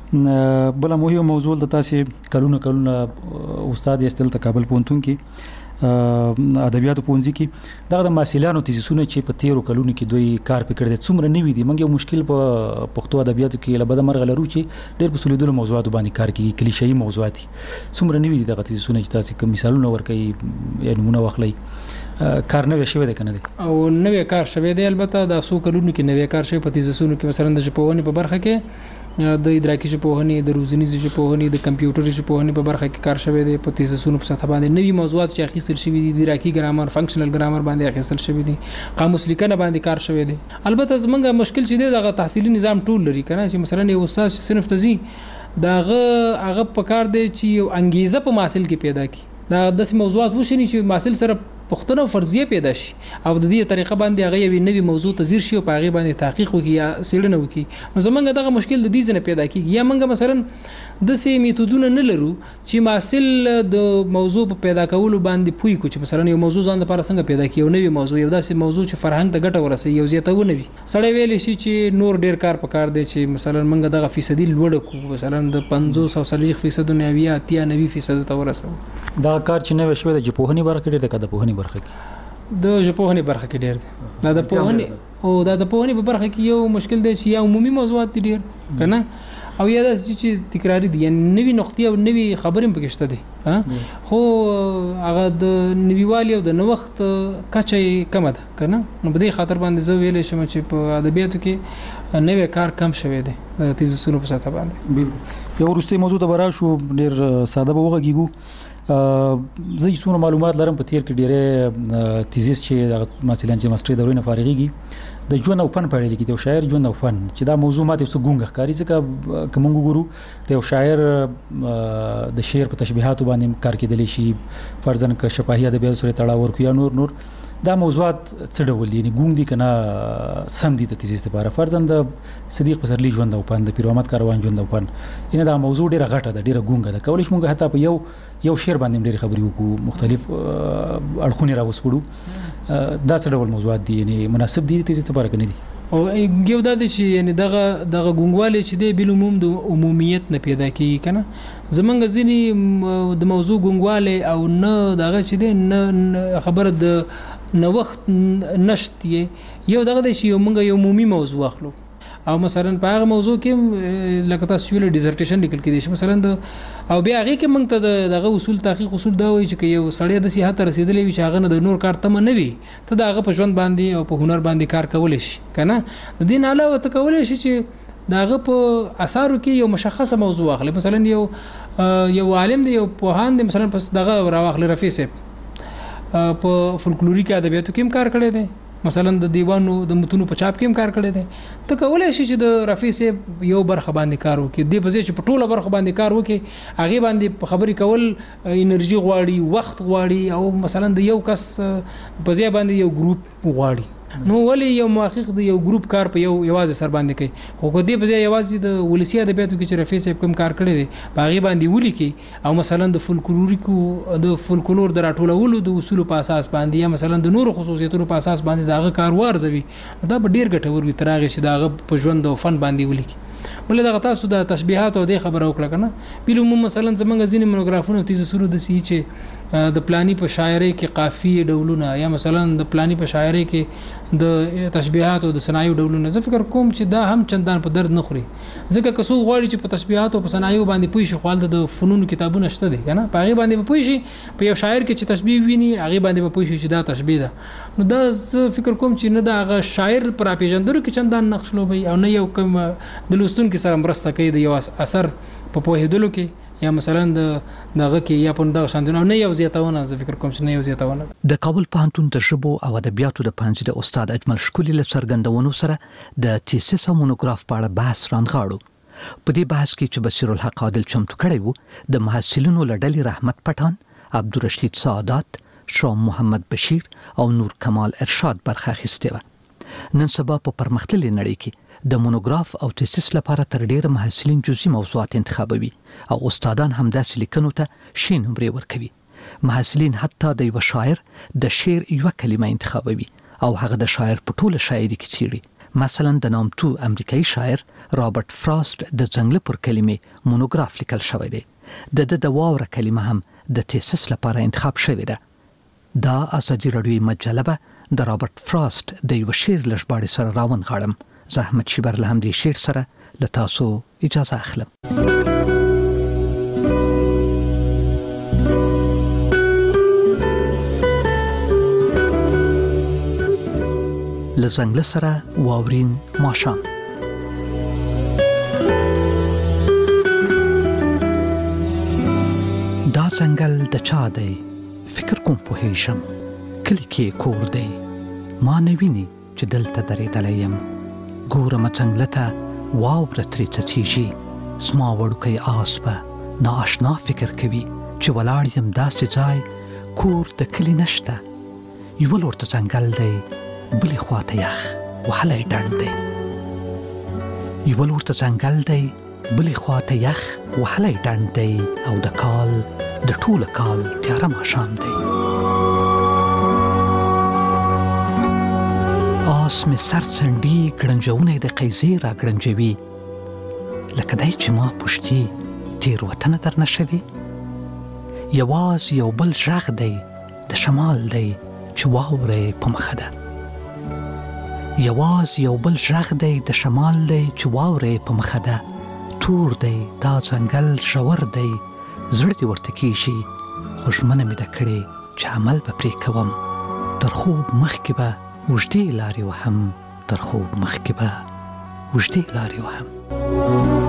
بل مهم موضوع د تاسو کلونه استاد یستل تقابل پونتون کې ادبیاتو پونځي کې دغه د محصلانو تیزیسونه چې په 13 کلونو کې دوی کار پکړ دي څومره نوي دي موږ یو مشکل په پښتو ادبیاتو کې لبد مرغ لرو چې ډېر په سلیدلو موضوعاتو باندې کار کوي کلیشه‌ای موضوعات څومره نوي دي دغه تیزیسونه چې تاسو کوم مثالونه ورکړي یا نمونه واخلئ کار نه شوی دی کنه او نوې کار شوی دی البته د 100 کلونو کې نوې کار شوی په تیزیسونو کې مثلا د ژبپوهنې په برخه کې د ادراکي ژبپوهنې د روزنیزې ژبپوهنې د کمپیوټر ژبپوهنې په برخه کې کار شوی دی په تیزیسونو په سطح باندې نوي موضوعات چې اخیستل شوی دي د ادراکي ګرامر فنکشنل ګرامر باندې اخیستل شوی دي قاموس لیکنه باندې کار شوی دی. البته زمونږ مشکل چې دی دغه تحصیلي نظام ټول لري کنه چې مثلا یو استاد صنف تزي دغه په کار دی چې یو انګیزه په محصل کې پیدا کړي دا د موضوعات وشني چې محصل سره پوښتنه فرضیه پیدا شي او د دې طریقه باندې هغه یو نوې موضوع ته ځیر شي او په هغه باندې تحقیق وکړي یا څېړنه وکړي. نو زمونږ دغه مشکل د دې ځنه پیدا کیږي یا موږ مثلا د سي میتودونه نه لرو چې محصل د موضوع په پیدا کولو باندې پوي کو چې مثلا یو موضوع ځان لپاره څنګه پیدا کړي، یو نوې موضوع، یو داسې موضوع چې فرهنګ ته ګټه ورسوي، یو زیاتونه وي. سړی ویلی شي چې نور ډیر کار پکار دی چې مثلا موږ دغه فیصدي لوړ کو، مثلا د 50 او 40% نه یا 90% ته ورسو. دا کار چې نوې شوی د ژبپوهنې برخه کې دی که د پوهنې برخه کې؟ د ژبپوهنې برخه کې ډیر دی. دا د پوهنې او دا د پوهنې په برخه کې یو مشکل دی چې یا عمومي موضوعات دي ډیر کنه او یا د چې تکراری دي، یعنی نوې نقطې او نوې خبرې په کې شته دي. خو هغه د نویوالي او د نوښت کچه کمه ده کنه. نو په دې خاطر باندې زه ویلی شم چې په ادبیاتو کې نوې کار کم شوی دی د تیزسونو په سطح باندې. یو وروستۍ موضوع ته به راشو، ډېر ساده به وغږیږو. زه چې څومره معلومات لرم په تیر کې ډېری تیزیس چې د محصلان چې ماسټري دورې نه فارغېږي د ژوند او فن په اړه لیکي، د یو شاعر ژوند او فن چې دا موضوع ماته څه ګونګ ښکاري. ځکه که موږ وګورو د یو شاعر د شعر په تشبیهاتو باندې کار کېدلی شي، فرضاً که شفاهي ادبیاتو سره تړاو ورکړو یا نور دا موضوعات څه ډول دي، یعنی ګونګ دي که نه سم دي د تیزیس لپاره. فرضاً د صدیق پسرلي ژوند او فن، د پیر محمد کاروان ژوند او فن، یعنی دا موضوع ډېره غټه ده، ډېره ګونګه ده. کولی شو موږ حتی په یو شعر باندې ډېرې خبرې وکړو، مختلف اړخونه راوسپړو. دا څه ډول موضوعات دي، یعنی مناسب دي د تیزیس لپاره که نه دي؟ او یو دا دی چې یعنی دغه ګونګوالی چې دی بل عموم د عمومیت نه پیدا کیږي کنه. زمونږ ځینې د موضوع ګونګوالی او نه دغه چې دی نه خبره د نوښت نشت یو دغه دی چې موږ یو عمومي موضوع اخلو او مثلا په هغه موضوع کې لکه تاسو ویل ډیزرټیشن لیکل کېدی شي مثلا د او بیا هغه کې موږ ته دغه اصول تحقیق اصول دا وایي چې یو سړی د صحت رسیدلی وي چې هغه نه د نور کار تم نه وي، ته د هغه په ژوند باندې او په هنر باندې کار کولی شي کنه. د دې نه علاوه ته کولی شي چې د هغه په اثارو کې یو مشخصه موضوع اخلي. مثلا یو عالم دی، یو پوهان دی، مثلا پس دغه راواخلي رفیع صاحب په فولکلوریک ادبیاتو کې هم کار کړی دی، مثلا د دیوانو د متونو په چاپ کې هم کار کړی دی. ته کولی شي چې د رفیع صاحب یو برخه باندې کار وکړي، دې په ځای چې په ټوله برخه باندې کار وکړي هغې باندې خبرې کول انرژي غواړي، وخت غواړي، او مثلا د یو کس په ځای باندې یو ګروپ غواړي. نو ولی یو محقق د یو ګروپ کار په یوازې سر باندې کوي، خو که دې په ځای یوازې د ولسي ادبیاتو کې چې رفیع صاحب کوم کار کړی دی په هغې باندې ولیکي او مثلا د فولکلور د راټولولو د اصولو په اساس باندې یا مثلا د نورو خصوصیتونو په اساس باندې د هغه کار وارزوي، دا به ډېر ګټور وي تر هغې چې د هغه په ژوند او فن باندې ولیکي. بلې دغه تاسو د تشبیهات او دې خبره وکړه که نه. بالعموم مثلا زمونږ ځینې مونوګرافونه او تیزسونو داسې چې د پلاني په شاعرۍ کې قافیې ډولونه یا مثلا د پلاني په شاعرۍ کې د تشبیهات او د صنایعو ډولونه، زه فکر کوم چې دا هم چندان په درد نه خوري. ځکه که څوک غواړي چې په تشبیهات او په صنایعو باندې پوه شي، خو هلته د فنونو کتابونه شته دي که نه، په هغې باندې به پوه شي. په یو شاعر کې چې تشبیه ویني هغې باندې به پوه شي چې دا تشبیه ده. نو دا زه فکر کوم چې نه د هغه شاعر پر راپېژندلو کې چندان نقش لوبوي او نه یو کوم د لوستونکي سره مرسته کوي د یو اثر په پوهېدلو کې یا مثلا دغه کې یا په دغه شاندونه نه یو زیاتونه. زه فکر کوم چې نه یو زیاتونه. د کابل پوهنتون د ژبو او ادبیاتو د پوهنځي د استاد اجمل ښکلي له څرګندونو سره د تیسیس او مونوګراف په اړه بحث رانغاړو. په دې بحث کې چې بصیر الحق عادل چمتو کړی وو، د محصلینو له ډلې رحمت پټان، عبدالرشید سعادت، شام محمد بشیر او نور کمال ارشاد برخه اخیستې وه. نن سبا په پرمختللې نړۍ کې د مونوګراف او تیسیس لپاره تر ډیره محصلین جزئی موضوعات انتخابوي او استادان هم داسې لیکنو ته ښې نمرې ورکوي. محصلین حتی د یو شاعر د شعر یوه کلمه انتخابوي او هغه د شاعر په ټوله شاعري کې څیړي. مثلا د نامتو امریکایي شاعر رابرټ فراسټ د ځنګله پر کلمې مونوګراف لیکل شوی دی. د واوره کلمه هم د تیسیس لپاره انتخاب شوې ده. دا ازادي راډیویي مجله به د رابرټ فراسټ د یو شعر له ژباړې سره راونغاړم. زحمت شیبر له همدې شعر سره له تاسو اجازه اخلم. له ځنګله سره واورین ماښام. دا ځنګل د چا دی؟ فکر کوم پوهیږم کلی کې کور دی، ما نه ویني چې دلته درېدلی یم. ګورم څنګله ته واوره ترې څڅېږي، زما وړوکی آس به نااشنا فکر کوي چې ولاړ یم داسې ځای کور د کلي نشته، یو لور ته ځنګل دی بلې خوا ته یخ وهلی ډنډ دی یو لور ته ځنګل دی بلې خوا ته یخ وهلی ډنډ دی او د کال د ټوله کال تیاره ماښام دی آس مې سر څنډي ګړنجونی د قیزې را ګړنجوي لکه دی چې ما پشتي تېروتنه درنه شوي یوازې یو بل غږ دی د شمال دی چې واورې په مخه ده یوازې یو بل غږ دی د شمال دی چې واورې په مخه ده تور دی دا ځنګل ژور دی زړه دې ورته کېږي خو ژمنه مې ده کړې چې عمل به پرې کوم تر خوب مخکې به اوږدې لارې وهم تر خوب مخکې به اوږدې لارې وهم